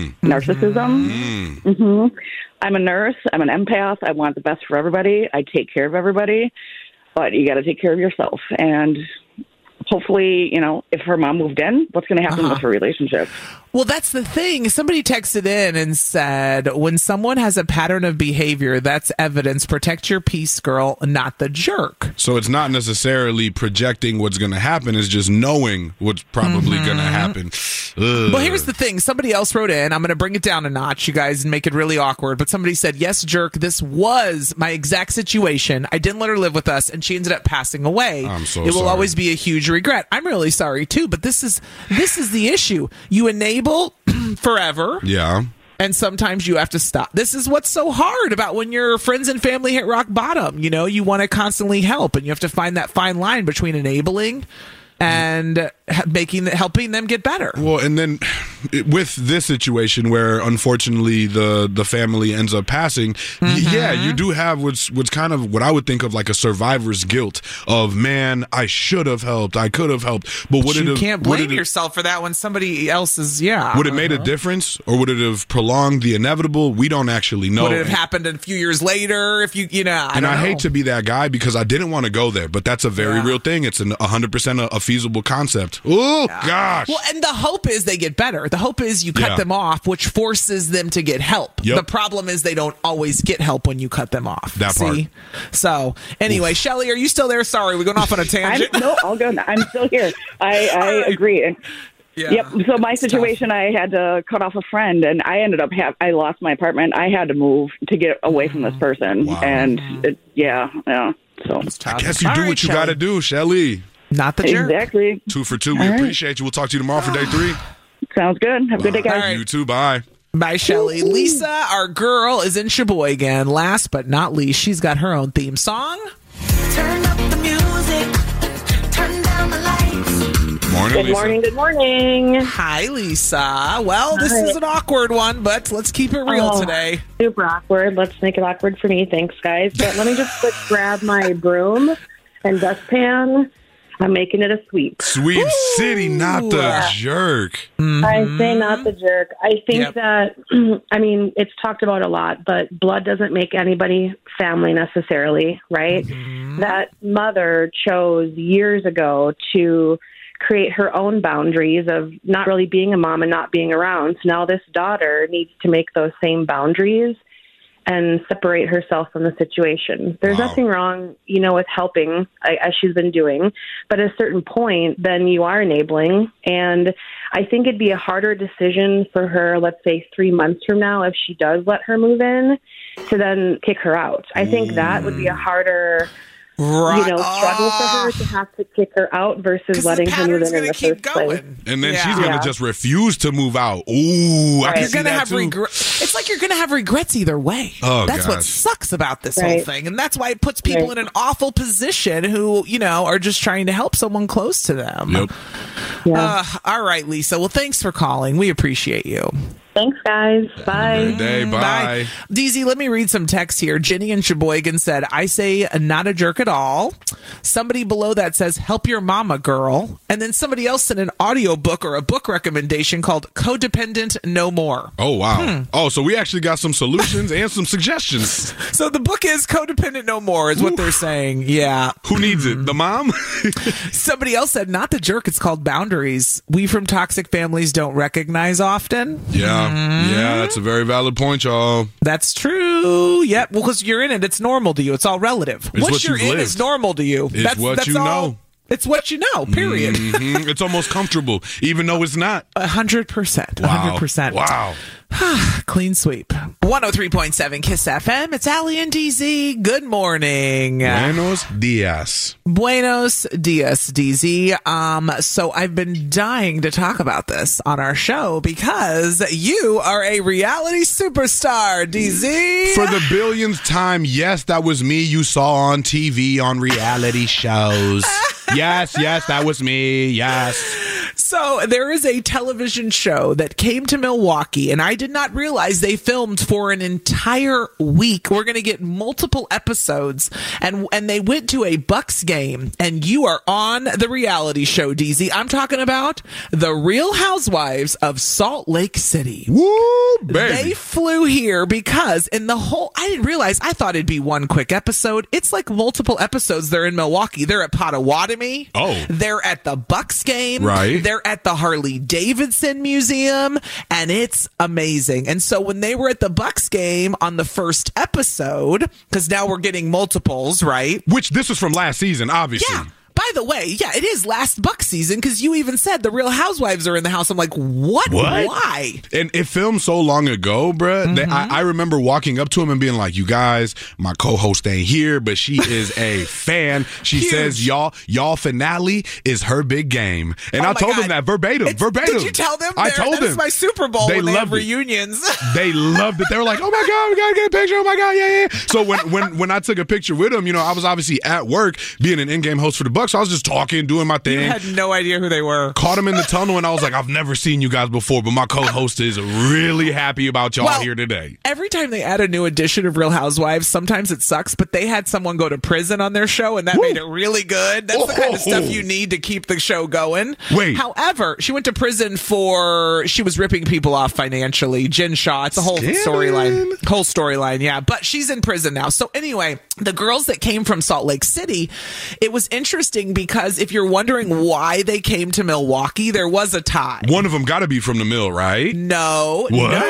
narcissism. I'm a nurse. I'm an empath. I want the best for everybody. I take care of everybody, but you got to take care of yourself. And hopefully, if her mom moved in, what's going to happen with her relationship? Well, that's the thing. Somebody texted in and said, when someone has a pattern of behavior, that's evidence. Protect your peace, girl, not the jerk. So it's not necessarily projecting what's going to happen. It's just knowing what's probably going to happen. Ugh. Well, here's the thing. Somebody else wrote in. I'm going to bring it down a notch, you guys, and make it really awkward. But somebody said, yes, jerk, this was my exact situation. I didn't let her live with us, and she ended up passing away. I'm so It will sorry. always be a huge regret. I'm really sorry, too. But this is the issue. You enable forever. Yeah. And sometimes you have to stop. This is what's so hard about when your friends and family hit rock bottom. You want to constantly help, and you have to find that fine line between enabling and helping them get better. Well, and then with this situation where unfortunately the family ends up passing, yeah, you do have what's kind of what I would think of like a survivor's guilt of, man, I should have helped, I could have helped, but would it you have, can't blame yourself for that when somebody else is would it made a difference, or would it have prolonged the inevitable? We don't actually know. Would it have happened a few years later if you I hate to be that guy because I didn't want to go there, but that's a very real thing. It's 100% a feasible concept. Oh, gosh. Well, and the hope is they get better. The hope is you cut them off, which forces them to get help. Yep. The problem is they don't always get help when you cut them off. That part. So, anyway, Shelly, are you still there? Sorry, we're going off on a tangent. No, all good. I'm still here. I agree. Yeah. Yep. So my situation, I had to cut off a friend, and I ended up I lost my apartment. I had to move to get away from this person, and So I guess you do what you got to do, Shelly. Not the jerk. Exactly. 2 for 2. We appreciate you. We'll talk to you tomorrow for day 3. Sounds good. Have a good day, guys. You too. Bye. Bye, Shelly. Lisa, our girl, is in Sheboygan. Last but not least, she's got her own theme song. Turn up the music, turn down the lights. Morning, Good Lisa. morning. Good morning. Hi, Lisa. Well, this is an awkward one, but let's keep it real today. Super awkward. Let's make it awkward for me. Thanks, guys. But let me just quick grab my broom and dustpan. I'm making it a sweep. Sweep City, not the jerk. I say not the jerk. I think that, I mean, it's talked about a lot, but blood doesn't make anybody family necessarily, right? That mother chose years ago to create her own boundaries of not really being a mom and not being around. So now this daughter needs to make those same boundaries and separate herself from the situation. There's nothing wrong, you know, with helping, as she's been doing. But at a certain point, then you are enabling. And I think it'd be a harder decision for her, let's say 3 months from now, if she does let her move in, to then kick her out. I think that would be a harder... struggle for her to have to kick her out versus letting her move in the first place. And then she's going to just refuse to move out. Ooh, I can You're see gonna that have too. It's like you're going to have regrets either way. Oh, that's what gosh. sucks about this whole thing. And that's why it puts people in an awful position who, you know, are just trying to help someone close to them. Yep. All right, Lisa. Well, thanks for calling. We appreciate you. Thanks, guys. Bye. Good day. Bye. DZ, let me read some text here. Jenny in Sheboygan said, I say not a jerk at all. Somebody below that says, help your mama, girl. And then somebody else sent an audio book or a book recommendation called Codependent No More. Oh, wow. Oh, so we actually got some solutions and some suggestions. So the book is Codependent No More is what they're saying. Yeah. Who needs it? The mom? Somebody else said, not the jerk. It's called Boundaries. We from toxic families don't recognize often. Yeah. Yeah, that's a very valid point, y'all. That's true. Yep. Well, because you're in it, it's normal to you. It's all relative. It's what what you're you've in lived. is normal to you. It's what you know. It's what you know, period. It's almost comfortable, even though it's not. 100%. 100%. Wow. Clean sweep. 103.7 Kiss FM. It's Allie and DZ. Good morning. Buenos dias. Buenos dias, DZ. So I've been dying to talk about this on our show because you are a reality superstar, DZ. For the billionth time, yes, that was me you saw on TV on reality shows. Yes, that was me. Yes. So there is a television show that came to Milwaukee, and I did not realize they filmed for an entire week. We're going to get multiple episodes, and they went to a Bucks game, and you are on the reality show, DZ. I'm talking about The Real Housewives of Salt Lake City. Woo, baby. They flew here because I didn't realize, I thought it'd be one quick episode. It's like multiple episodes. They're in Milwaukee. They're at Potawatomi. Oh. They're at the Bucks game. Right. They're at the Harley Davidson Museum, and it's amazing. And so when they were at the Bucks game on the first episode, because now we're getting multiples, right? Which this was from last season, obviously. Yeah. By the way, yeah, it is last Bucks season because you even said the Real Housewives are in the house. I'm like, what? Why? And it filmed so long ago, bruh. That I remember walking up to him and being like, you guys, my co-host ain't here, but she is a fan. She says, y'all finale is her big game. And I told them that verbatim. Did you tell them? I told them. That's my Super Bowl They when they have loved it. reunions. They loved it. They were like, oh my God, we got to get a picture. Oh my God, yeah. So when I took a picture with them, you know, I was obviously at work being an in-game host for the Bucks. So I was just talking, doing my thing. You had no idea who they were. Caught him in the tunnel, and I was like, I've never seen you guys before, but my co-host is really happy about y'all here today. Every time they add a new edition of Real Housewives, sometimes it sucks, but they had someone go to prison on their show, and that made it really good. That's the kind of stuff you need to keep the show going. Wait. However, she went to prison she was ripping people off financially. Jen Shaw. It's a whole storyline. Yeah. But she's in prison now. So anyway, the girls that came from Salt Lake City, it was interesting because if you're wondering why they came to Milwaukee, there was a tie. One of them got to be from the Mill, right? No.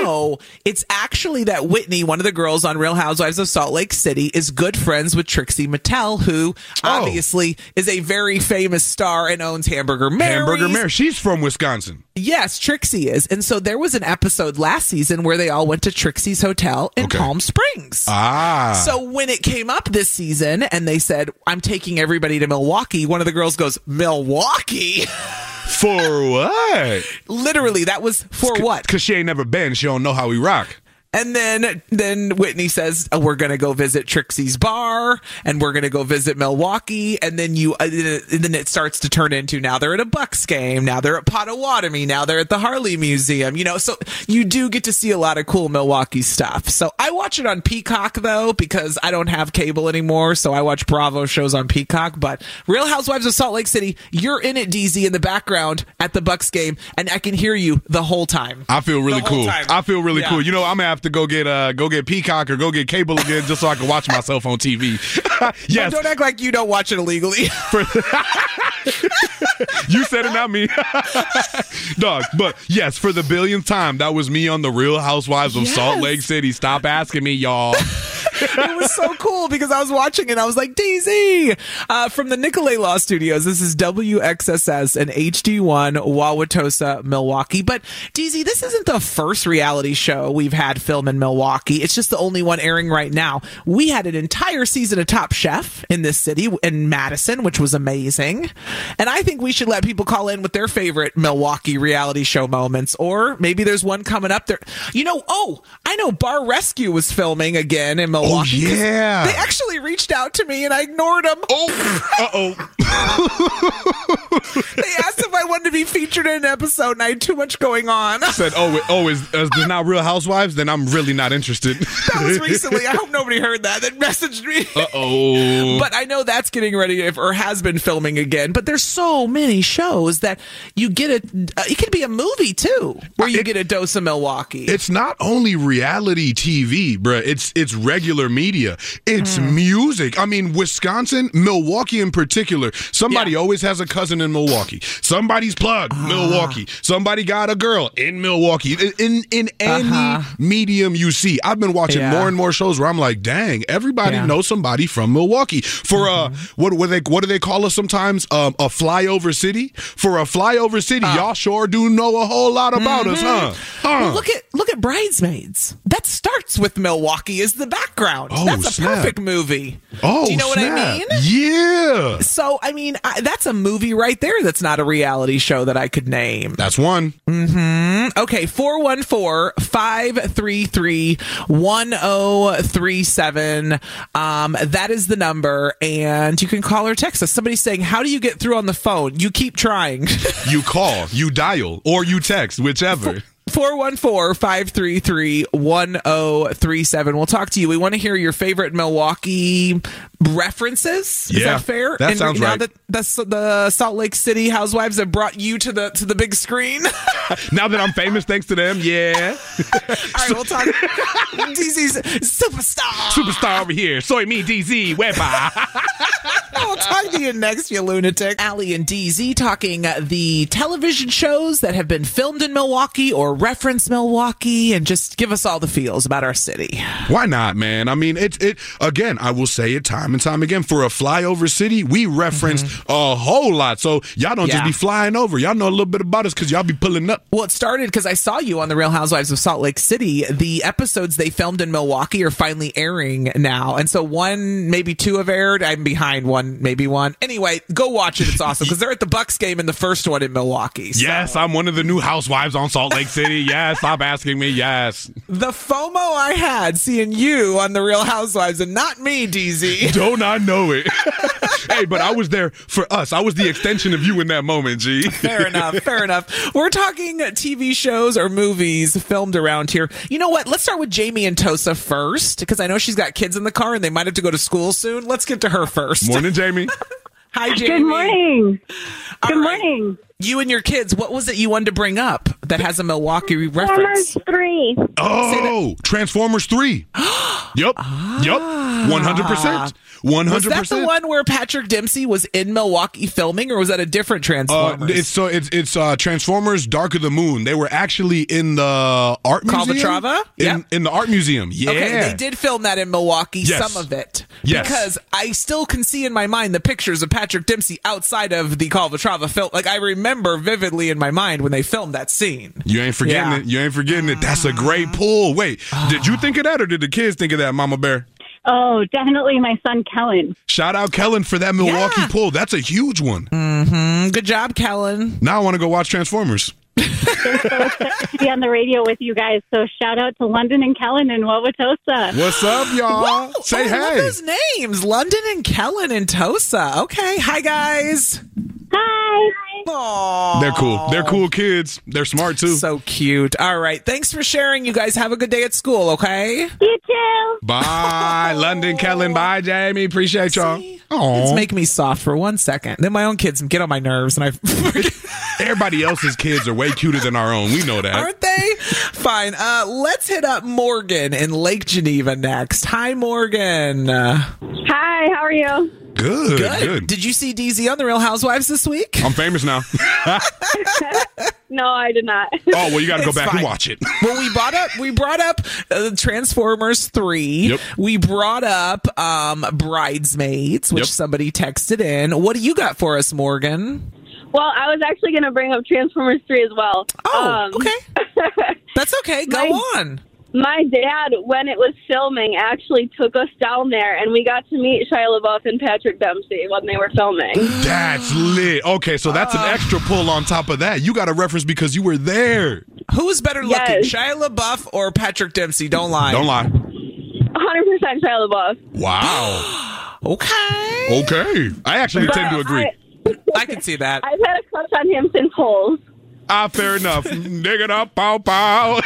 It's actually that Whitney, one of the girls on Real Housewives of Salt Lake City, is good friends with Trixie Mattel, who obviously is a very famous star and owns Hamburger Mary's. Hamburger Mary. She's from Wisconsin. Yes, Trixie is. And so there was an episode last season where they all went to Trixie's hotel in Palm Springs. So when it came up this season and they said, I'm taking everybody to Milwaukee, one of the girls goes, Milwaukee? For what? Literally, that was for what? Because she ain't never been. She don't know how we rock. And then Whitney says, we're going to go visit Trixie's bar, and we're going to go visit Milwaukee. And then then it starts to turn into, now they're at a Bucks game, now they're at Potawatomi, now they're at the Harley Museum, so you do get to see a lot of cool Milwaukee stuff. So I watch it on Peacock, though, because I don't have cable anymore, so I watch Bravo shows on Peacock. But Real Housewives of Salt Lake City, you're in it, DZ, in the background at the Bucks game, and I can hear you the whole time. I feel really cool. I feel really cool. I'm gonna have to go get Peacock or go get cable again just so I can watch myself on TV. Yes. Don't act like you don't watch it illegally. You said it, not me. Dog, but yes, for the billionth time, that was me on the Real Housewives of Salt Lake City. Stop asking me, y'all. It was so cool because I was watching it and I was like, DZ! From the Nicolay Law Studios, this is WXSS and HD1, Wauwatosa, Milwaukee. But DZ, this isn't the first reality show we've had film in Milwaukee. It's just the only one airing right now. We had an entire season of Top Chef in this city, in Madison, which was amazing. And I think we should let people call in with their favorite Milwaukee reality show moments. Or maybe there's one coming up there. I know Bar Rescue was filming again in Milwaukee. Oh, yeah. They actually reached out to me and I ignored them. Uh-oh. They asked if I wanted to be featured in an episode and I had too much going on. I said, is there not Real Housewives? Then I'm really not interested. That was recently. I hope nobody heard that. That messaged me. Uh-oh. But I know that's getting ready or has been filming again. But there's so many shows that you get it could be a movie too, where you get a dose of Milwaukee. It's not only reality TV, bruh. It's regular media. It's music. I mean, Wisconsin, Milwaukee in particular. Somebody always has a cousin in Milwaukee. Somebody's plugged Milwaukee. Somebody got a girl in Milwaukee. In any medium you see. I've been watching more and more shows where I'm like, dang, everybody knows somebody from Milwaukee. For what do they call us sometimes? A flyover city. For a flyover city, y'all sure do know a whole lot about us, huh? Well, look at Bridesmaids. That starts with Milwaukee as the background. That's a perfect movie. Oh, do you know what I mean? Yeah. So, I mean, that's a movie right there that's not a reality show that I could name. That's one. Okay, 414-533-1037. That is the number, and you can call or text us. Somebody's saying, how do you get through on the phone? You keep trying. You call, you dial, or you text, whichever. 414-533-1037. We'll talk to you. We want to hear your favorite Milwaukee references. Is that fair? That sounds right. Now that the Salt Lake City Housewives have brought you to the big screen. Now that I'm famous thanks to them, yeah. All right, we'll talk. DZ's superstar over here. Soy me, DZ Weber. We'll talk to you next, you lunatic. Allie and DZ talking the television shows that have been filmed in Milwaukee or reference Milwaukee, and just give us all the feels about our city. Why not, man? I mean, it again, I will say it time and time again. For a flyover city, we reference a whole lot. So y'all don't just be flying over. Y'all know a little bit about us because y'all be pulling up. Well, it started because I saw you on the Real Housewives of Salt Lake City. The episodes they filmed in Milwaukee are finally airing now. And so one, maybe two have aired. I'm behind one, maybe one. Anyway, go watch it. It's awesome because they're at the Bucks game in the first one in Milwaukee. So. Yes, I'm one of the new housewives on Salt Lake City. Yes, stop asking me. Yes. The FOMO I had seeing you on the Real Housewives and not me, DZ. Don't I know it? Hey, but I was there for us. I was the extension of you in that moment, G. Fair enough. We're talking TV shows or movies filmed around here. You know what? Let's start with Jamie and Tosa first, because I know she's got kids in the car and they might have to go to school soon. Let's get to her first. Morning, Jamie. Hi, Jamie. Good morning. Good morning. You and your kids, what was it you wanted to bring up that has a Milwaukee reference? Transformers 3. Oh, Transformers 3. Yep. 100%. 100%. Was that the one where Patrick Dempsey was in Milwaukee filming, or was that a different Transformers? It's Transformers Dark of the Moon. They were actually in the art museum. Calvatrava? In the art museum. Yeah. Okay, they did film that in Milwaukee, yes. some of it. Yes. Because I still can see in my mind the pictures of Patrick Dempsey outside of the Calvatrava film. Like, I remember vividly in my mind when they filmed that scene. You ain't forgetting it. You ain't forgetting it. That's a great pull. Wait, did you think of that, or did the kids think of that, Mama Bear? Oh, definitely my son, Kellen. Shout out Kellen for that Milwaukee pull. That's a huge one. Good job, Kellen. Now I want to go watch Transformers. They're so excited to be on the radio with you guys. So shout out to London and Kellen in Wauwatosa. What's up, y'all? Whoa, Say I hey. love those names. London and Kellen and Tosa. Okay. Hi, guys. Hi. Aww. They're cool. They're cool kids. They're smart, too. So cute. All right. Thanks for sharing. You guys have a good day at school, okay? You too. Bye, London, Kellen. Bye, Jamie. Appreciate y'all. It's making me soft for 1 second. Then my own kids get on my nerves, and I. Everybody else's kids are way cuter than our own. We know that. Aren't they? Fine. Let's hit up Morgan in Lake Geneva next. Hi, Morgan. Hi, how are you? Good. Did you see DZ on The Real Housewives this week? I'm famous now. No, I did not. Oh, well, you got to go back and watch it. Well, we brought up Transformers 3. Yep. We brought up Bridesmaids, which somebody texted in. What do you got for us, Morgan? Well, I was actually going to bring up Transformers 3 as well. Oh, okay. That's okay. Go on. My dad, when it was filming, actually took us down there, and we got to meet Shia LaBeouf and Patrick Dempsey when they were filming. That's lit. Okay, so that's an extra pull on top of that. You got a reference because you were there. Who is better looking, Shia LaBeouf or Patrick Dempsey? Don't lie. 100% Shia LaBeouf. Wow. Okay. I actually tend to agree. I can see that. I've had a crush on him since Holes. Fair enough. Dig it up, pow, pow.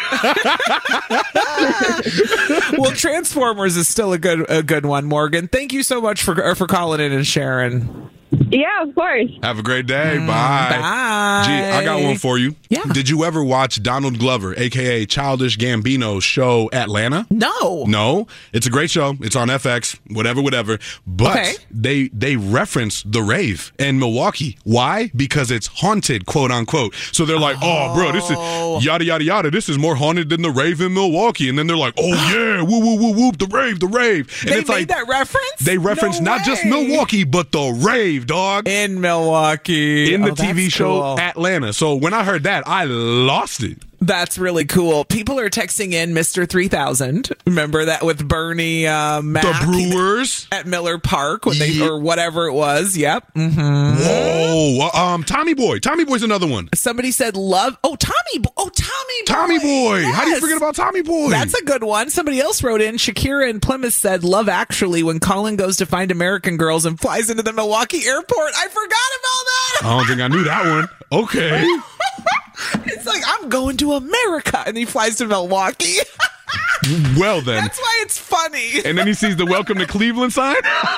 Well, Transformers is still a good one, Morgan. Thank you so much for calling in and sharing. Yeah, of course. Have a great day. Bye. Bye. Gee, I got one for you. Yeah. Did you ever watch Donald Glover, a.k.a. Childish Gambino's show Atlanta? No. It's a great show. It's on FX, whatever. But they reference the rave in Milwaukee. Why? Because it's haunted, quote unquote. So they're like, oh, bro, this is yada, yada, yada. This is more haunted than the rave in Milwaukee. And then they're like, oh, yeah, woo, woo, woo, woo, the rave. And they made that reference? They reference not just Milwaukee, but the rave, dog. In Milwaukee. In the TV show Atlanta. So when I heard that, I lost it. That's really cool. People are texting in Mr. 3000. Remember that with Bernie Mac? The Brewers. At Miller Park when or whatever it was. Yep. Mm-hmm. Whoa. Tommy Boy. Tommy Boy's another one. Somebody said love. Oh, Tommy Boy. Tommy Boy. Yes. How do you forget about Tommy Boy? That's a good one. Somebody else wrote in. Shakira in Plymouth said Love Actually when Colin goes to find American girls and flies into the Milwaukee airport. I forgot about that. I don't think I knew that one. Okay. It's like, I'm going to America. And he flies to Milwaukee. Well, then. That's why it's funny. And then he sees the Welcome to Cleveland sign.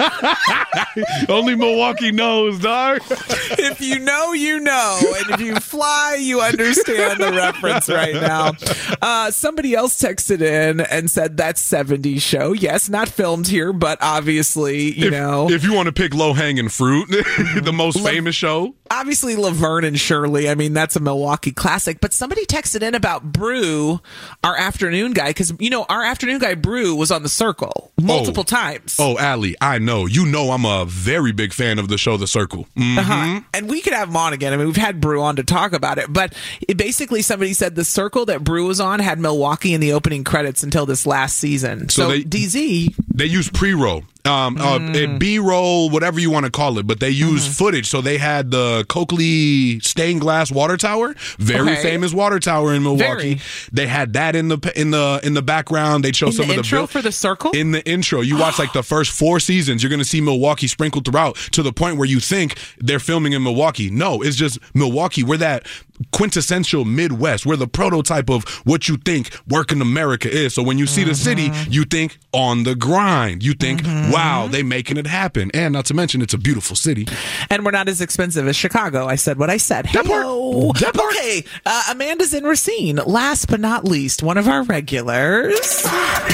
Only Milwaukee knows, dog. If you know, you know. And if you fly, you understand the reference right now. Somebody else texted in and said that's 70s show. Yes, not filmed here, but obviously, you know. If you want to pick low-hanging fruit, the most famous show. Obviously, Laverne and Shirley. I mean, that's a Milwaukee classic. But somebody texted in about Brew, our afternoon guy, because, you know, our afternoon guy, Brew, was on The Circle multiple times. Oh, Allie, I know. You know I'm a very big fan of the show The Circle. Mm-hmm. And we could have him on again. I mean, we've had Brew on to talk about it. But basically, somebody said The Circle that Brew was on had Milwaukee in the opening credits until this last season. So DZ... They use pre-roll. B-roll, whatever you want to call it, but they use footage. So they had the Coakley stained glass water tower, very famous water tower in Milwaukee. They had that in the background. They show some of the intro for The Circle. In the intro, you watch like the first 4 seasons. You're going to see Milwaukee sprinkled throughout to the point where you think they're filming in Milwaukee. No, it's just Milwaukee. We're that quintessential Midwest. We're the prototype of what you think working America is. So when you see the city, you think on the grind. You think, wow, they making it happen. And not to mention, it's a beautiful city. And we're not as expensive as Chicago. I said what I said. Hello. Okay, Amanda's in Racine. Last but not least, one of our regulars.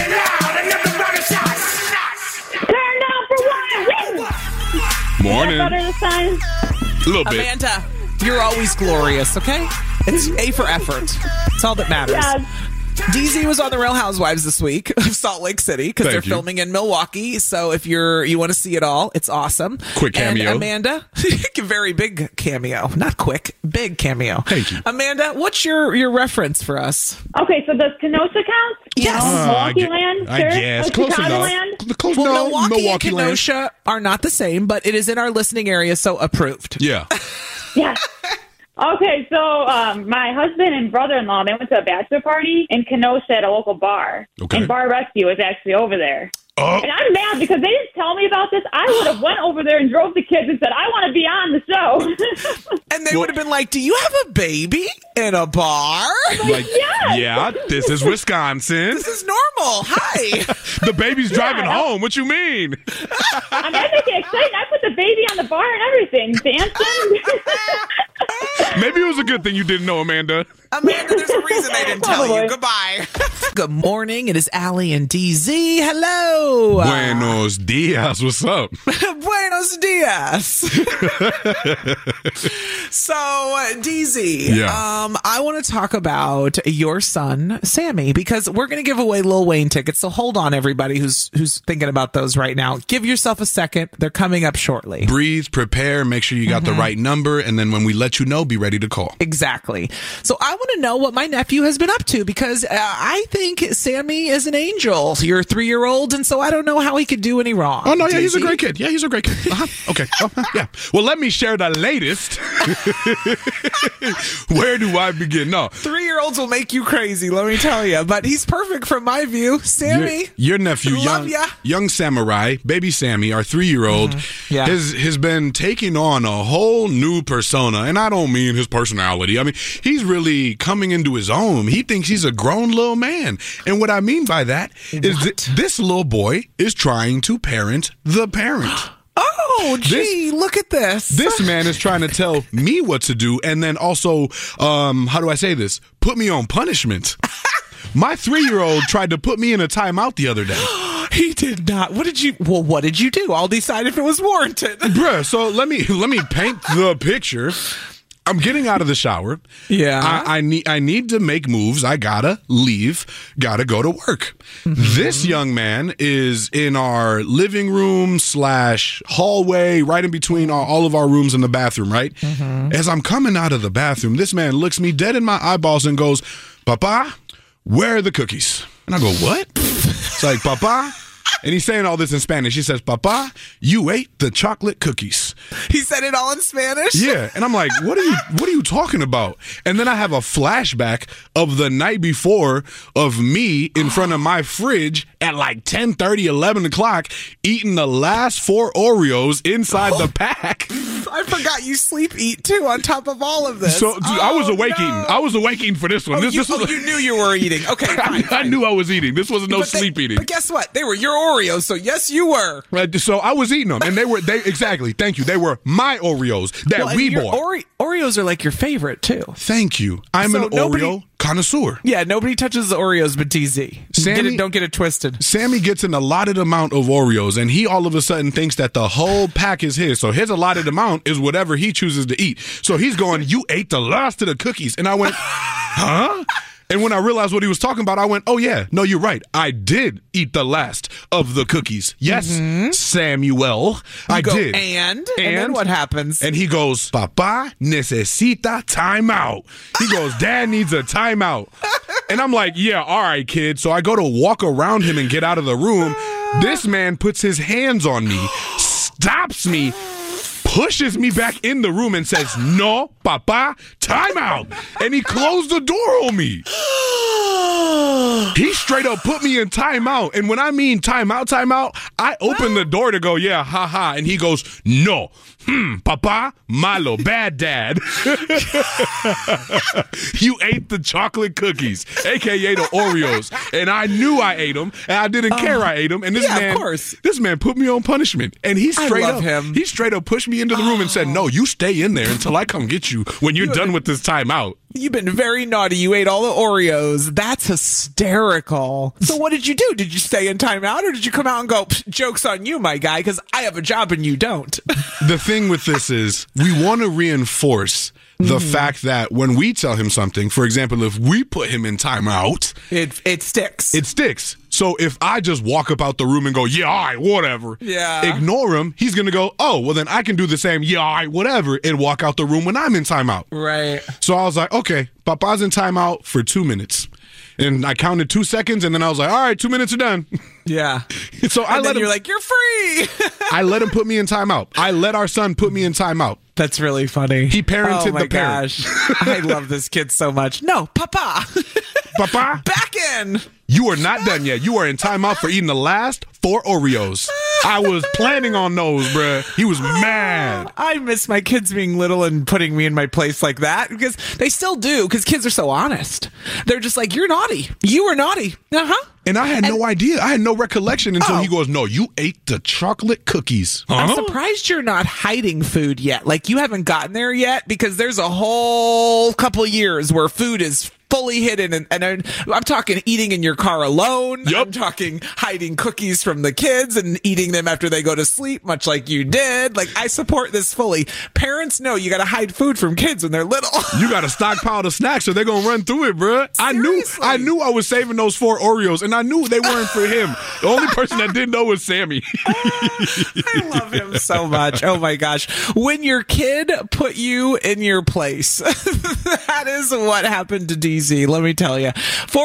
Morning. Butter the sign. A little bit. Amanda, you're always glorious, okay? It's A for effort. It's all that matters. Yeah. DZ was on The Real Housewives this week of Salt Lake City because they're filming in Milwaukee. So if you want to see it all, it's awesome. Quick cameo. And Amanda, very big cameo. Not quick, big cameo. Thank you. Amanda, what's your reference for us? Okay, so does Kenosha count? Yes. Milwaukee land? I guess. Close enough. Milwaukee and Kenosha are not the same, but it is in our listening area, so approved. Yeah. Yeah. Okay, so my husband and brother-in-law, they went to a bachelor party in Kenosha at a local bar. Okay. And Bar Rescue was actually over there. Oh. And I'm mad because they didn't tell me about this. I would have went over there and drove the kids and said, I want to be on the show. And they would have been like, do you have a baby in a bar? Like, yes. yeah, this is Wisconsin. This is normal. Hi. The baby's driving home. What you mean? I'm making it exciting. I put the baby on the bar and everything. Dancing. Maybe it was a good thing you didn't know, Amanda. Amanda, there's a reason they didn't tell you. Goodbye. Good morning. It is Allie and DZ. Hello. Buenos dias. What's up? Buenos dias. So, DZ, Yeah. I want to talk about your son, Sammy, because we're going to give away Lil Wayne tickets. So hold on, everybody who's thinking about those right now. Give yourself a second. They're coming up shortly. Breathe, prepare, make sure you got the right number, and then when we let you know, be ready to call. Exactly. So I want to know what my nephew has been up to, because I think Sammy is an angel. You're a 3-year-old, and so I don't know how he could do any wrong. Oh, no, yeah, he's a great kid. Yeah, he's a great kid. Okay. Yeah. Well, let me share the latest. Where do I begin? No. 3-year-olds will make you crazy, let me tell you. But he's perfect from my view. Sammy. Your nephew, young Samurai, baby Sammy, our 3-year-old, has been taking on a whole new persona. And I don't mean his personality. I mean, he's really coming into his own. He thinks he's a grown little man. And what I mean by that is that this little boy is trying to parent the parent. Oh, gee, look at this. This man is trying to tell me what to do, and then also, how do I say this? Put me on punishment. My 3-year-old tried to put me in a timeout the other day. He did not. What did you do? I'll decide if it was warranted. Bruh, so let me paint the picture. I'm getting out of the shower. Yeah. I need to make moves. I gotta leave. Gotta go to work. This young man is in our living room / hallway, right in between all of our rooms and the bathroom, right? As I'm coming out of the bathroom, this man looks me dead in my eyeballs and goes, "Papa, where are the cookies?" And I go, "What?" It's like, "Papa." And he's saying all this in Spanish. He says, "Papa, you ate the chocolate cookies." He said it all in Spanish? Yeah. And I'm like, what are you talking about? And then I have a flashback of the night before of me in front of my fridge at like 10:30, 11 o'clock, eating the last 4 Oreos inside the pack. I forgot you eat too on top of all of this. So dude, I was awake eating. I was awake eating for this one. You knew you were eating. Okay, fine. I knew I was eating. This wasn't sleep eating. But guess what? They were your Oreos, so yes, you were. So I was eating them, and they exactly. Thank you. They were my Oreos that we bought. Oreos are like your favorite too. Thank you. I'm an Oreo connoisseur. Yeah, nobody touches the Oreos but DZ. Don't get it twisted. Sammy gets an allotted amount of Oreos, and he all of a sudden thinks that the whole pack is his. So his allotted amount is whatever he chooses to eat. So he's going, "You ate the last of the cookies." And I went, "Huh?" And when I realized what he was talking about, I went, "Oh, yeah, no, you're right. I did eat the last of the cookies. Yes, Samuel, I did." And then what happens? And he goes, "Papá necesita timeout." He goes, "Dad needs a timeout." And I'm like, "Yeah, all right, kid." So I go to walk around him and get out of the room. This man puts his hands on me, stops me, pushes me back in the room and says, "No, Papa, time out." And he closed the door on me. He straight up put me in timeout. And when I mean timeout, I opened the door to go, "Yeah, haha." And he goes, "No. Papa, malo, bad dad." You ate the chocolate cookies, a.k.a. the Oreos. And I knew I ate them, and I didn't care I ate them. And this man put me on punishment. And he straight up pushed me into the room and said, "No, you stay in there until I come get you when you're done with this timeout." You've been very naughty. You ate all the Oreos. That's hysterical. So what did you do? Did you stay in timeout, or did you come out and go, "Joke's on you, my guy, because I have a job and you don't"? The thing with this is we want to reinforce the fact that when we tell him something, for example, if we put him in timeout, it sticks. It sticks. So if I just walk up out the room and go, "Yeah, all right, whatever," ignore him, he's going to go, "Oh, well, then I can do the same, yeah, all right, whatever," and walk out the room when I'm in timeout. Right. So I was like, okay, Papa's in timeout for 2 minutes. And I counted 2 seconds, and then I was like, all right, 2 minutes are done. Yeah. So I let him. You're like, you're free. I let him put me in timeout. I let our son put me in timeout. That's really funny. He parented the parent. Gosh. I love this kid so much. No, Papa. Papa. Back in. You are not done yet. You are in timeout for eating the last 4 Oreos. I was planning on those, bruh. He was mad. I miss my kids being little and putting me in my place like that, because they still do, because kids are so honest. They're just like, you're naughty. You were naughty. Uh-huh. And I had no idea. I had no recollection until he goes, no, you ate the chocolate cookies. I'm surprised you're not hiding food yet. Like, you haven't gotten there yet, because there's a whole couple years where food is fully hidden, and I'm talking eating in your car alone. Yep. I'm talking hiding cookies from the kids and eating them after they go to sleep, much like you did. Like, I support this fully. Parents know you got to hide food from kids when they're little. You got to stockpile the snacks or they're going to run through it, bruh. I knew I was saving those 4 Oreos, and I knew they weren't for him. The only person that didn't know was Sammy. I love him so much. Oh my gosh. When your kid put you in your place, that is what happened to DZ. Let me tell you.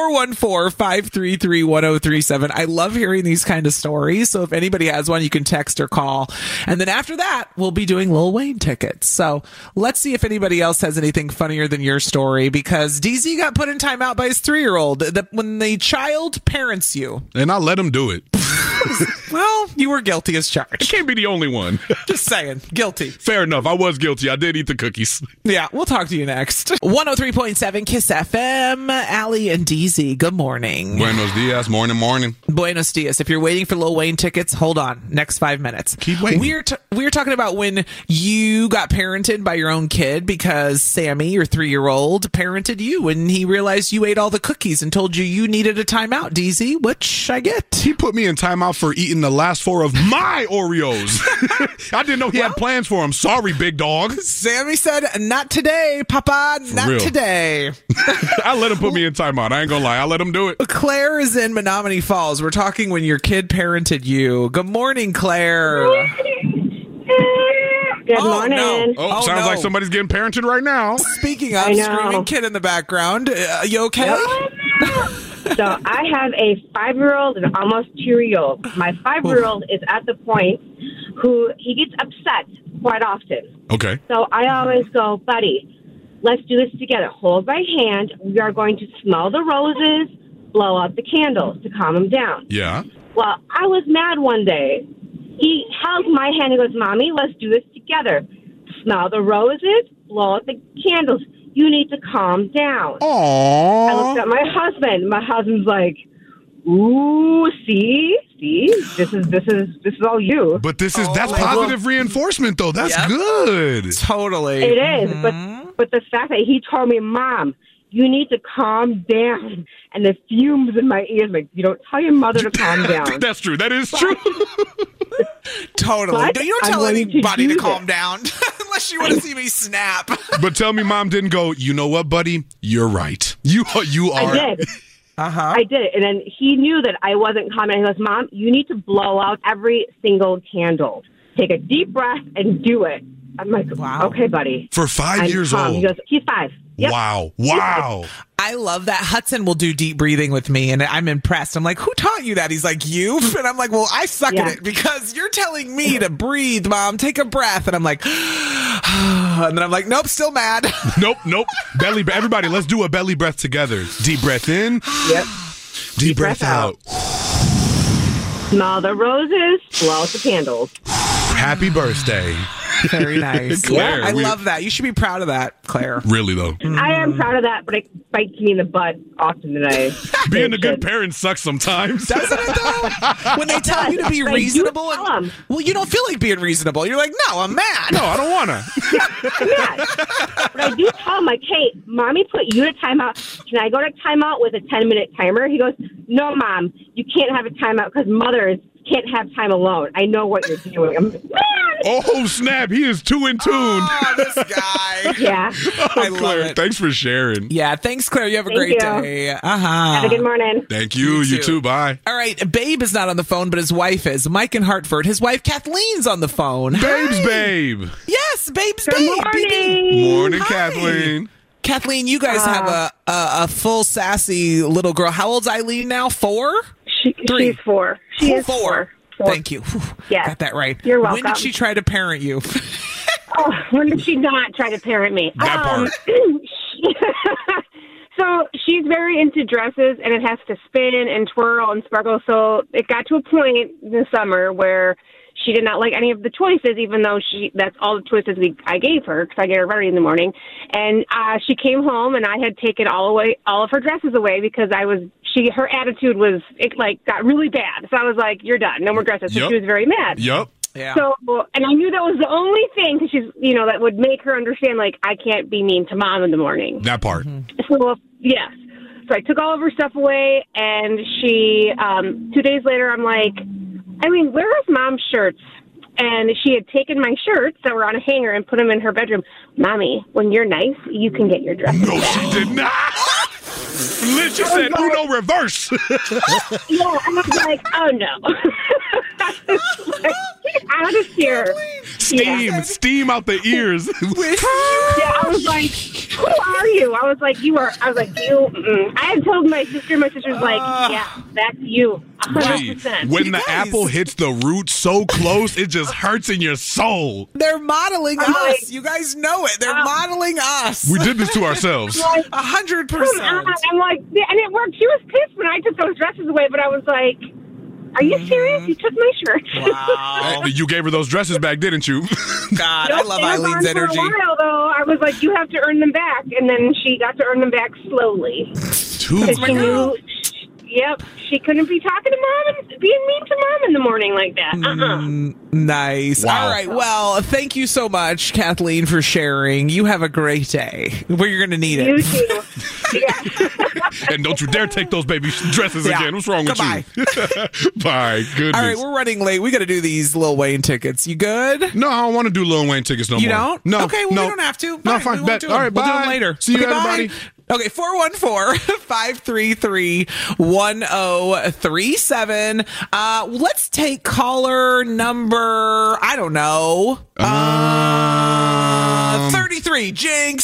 414-533-1037. I love hearing these kind of stories. So if anybody has one, you can text or call. And then after that, we'll be doing Lil Wayne tickets. So let's see if anybody else has anything funnier than your story, because DZ got put in timeout by his 3-year-old when the child parents you. And I let him do it. Well, you were guilty as charged. I can't be the only one. Just saying. Guilty. Fair enough. I was guilty. I did eat the cookies. Yeah, we'll talk to you next. 103.7 Kiss FM. Allie and DZ, good morning. Buenos dias. Morning. Buenos dias. If you're waiting for Lil Wayne tickets, hold on. Next 5 minutes. Keep waiting. We're talking about when you got parented by your own kid, because Sammy, your 3-year-old, parented you when he realized you ate all the cookies and told you needed a timeout, DZ, which I get. He put me in timeout for eating the last 4 of my Oreos. I didn't know he had plans for them. Sorry, big dog. Sammy said, not today, Papa, not today. I let him put me in timeout. I ain't gonna lie. I let him do it. Claire is in Menominee Falls. We're talking when your kid parented you. Good morning, Claire. Good morning. No. Sounds like somebody's getting parented right now. Speaking of, screaming kid in the background. You okay? Yep. So I have a 5-year-old and almost 2-year-old. My 5-year-old is at the point who he gets upset quite often. Okay. So I always go, buddy, let's do this together. Hold my hand. We are going to smell the roses, blow out the candles to calm him down. Yeah. Well, I was mad one day. He held my hand and goes, Mommy, let's do this together. Smell the roses, blow out the candles. You need to calm down. Aww. I looked at my husband. My husband's like, ooh, see, this is all you. But that's positive reinforcement, though. That's good. Totally. It is, but the fact that he told me, Mom, you need to calm down, and the fumes in my ears, like, you don't tell your mother to calm down. That's true. That is true. Totally. You don't tell anybody to calm down unless you want to see me snap. But tell me Mom didn't go, you know what, buddy? You're right. You are. I did. I did. And then he knew that I wasn't calm. He goes, Mom, you need to blow out every single candle. Take a deep breath and do it. I'm like, wow. Okay, buddy. For 5 years old. He goes, he's 5. Yep. Wow. I love that. Hudson will do deep breathing with me, and I'm impressed. I'm like, who taught you that? He's like, you? And I'm like, well, I suck at it because you're telling me to breathe, Mom. Take a breath. And I'm like, and then I'm like, nope, still mad. Nope. Belly. Everybody, let's do a belly breath together. Deep breath in. Yep. Deep breath out. Smell the roses, blow out the candles. Happy birthday. Very nice. Claire, I love that. You should be proud of that, Claire. Really, though. I am proud of that, but it bites me in the butt often today. Being a good parent sucks sometimes. Doesn't it, though? When they tell you to be reasonable. Well, you don't feel like being reasonable. You're like, no, I'm mad. No, I don't want to. I'm mad. But I do tell him, like, hey, Mommy put you to timeout. Can I go to timeout with a 10-minute timer? He goes, no, Mom, you can't have a timeout because mothers can't have time alone. I know what you're doing. I'm like, oh, snap. He is too in tune. Oh, this guy. Yeah. I love Claire, it. Thanks for sharing. Yeah, thanks, Claire. You have a great day. Have a good morning. Thank you. You too. Bye. All right. Babe is not on the phone, but his wife is. Mike in Hartford. His wife, Kathleen's on the phone. Babe's babe. Yes, Babe's good babe. Morning. Morning, Kathleen. Kathleen, you guys have a full sassy little girl. How old's Eileen now? 4? She's 4. She is 4. Thank you. Yes. Got that right. You're welcome. When did she try to parent you? When did she not try to parent me? That part. So she's very into dresses, and it has to spin and twirl and sparkle. So it got to a point this summer where she did not like any of the choices, even though that's all the choices I gave her, because I get her ready in the morning. And she came home, and I had taken all of her dresses away because her attitude got really bad. So I was like, "You're done, no more dresses." So she was very mad. Yep. Yeah. So, and I knew that was the only thing, because she's, that would make her understand, like, I can't be mean to mom in the morning. That part. So, yes. So I took all of her stuff away, and she, 2 days later, I'm like, Eileen, where is mom's shirts? And she had taken my shirts that were on a hanger and put them in her bedroom. Mommy, when you're nice, you can get your dresses back. She did not. Liz, she said, Uno reverse. Yeah, and I was like, oh, no. Out of here. Steam out the ears. Yeah, I was like, who are you? I was like, you. I had told my sister. My sister's like, yeah, that's you. 100%. When the apple hits the root so close, it just hurts in your soul. They're modeling us. You guys know it. They're modeling us. We did this to ourselves. 100%. I'm like, and it worked. She was pissed when I took those dresses away, but I was like, are you serious? You took my shirt. Wow. You gave her those dresses back, didn't you? God, I love Eileen's energy. For a while, though, I was like, you have to earn them back. And then she got to earn them back slowly. Too she knew, yep, she couldn't be talking to mom and being mean to mom in the morning like that. Nice. Wow. All right. Well, thank you so much, Kathleen, for sharing. You have a great day. Where you're going to need it. You too. Yeah. And don't you dare take those baby dresses again. What's wrong with you? Bye. Goodness. All right, we're running late. We got to do these Lil Wayne tickets. You good? No, I don't want to do Lil Wayne tickets no more. You don't? No. Okay, well, no. we don't have to. No, Fine. fine. We won't do All right, we'll bye. do them later. See you, Okay, everybody. Bye. Okay, 414-533-1037. Let's take caller number, I don't know, 33. Jinx.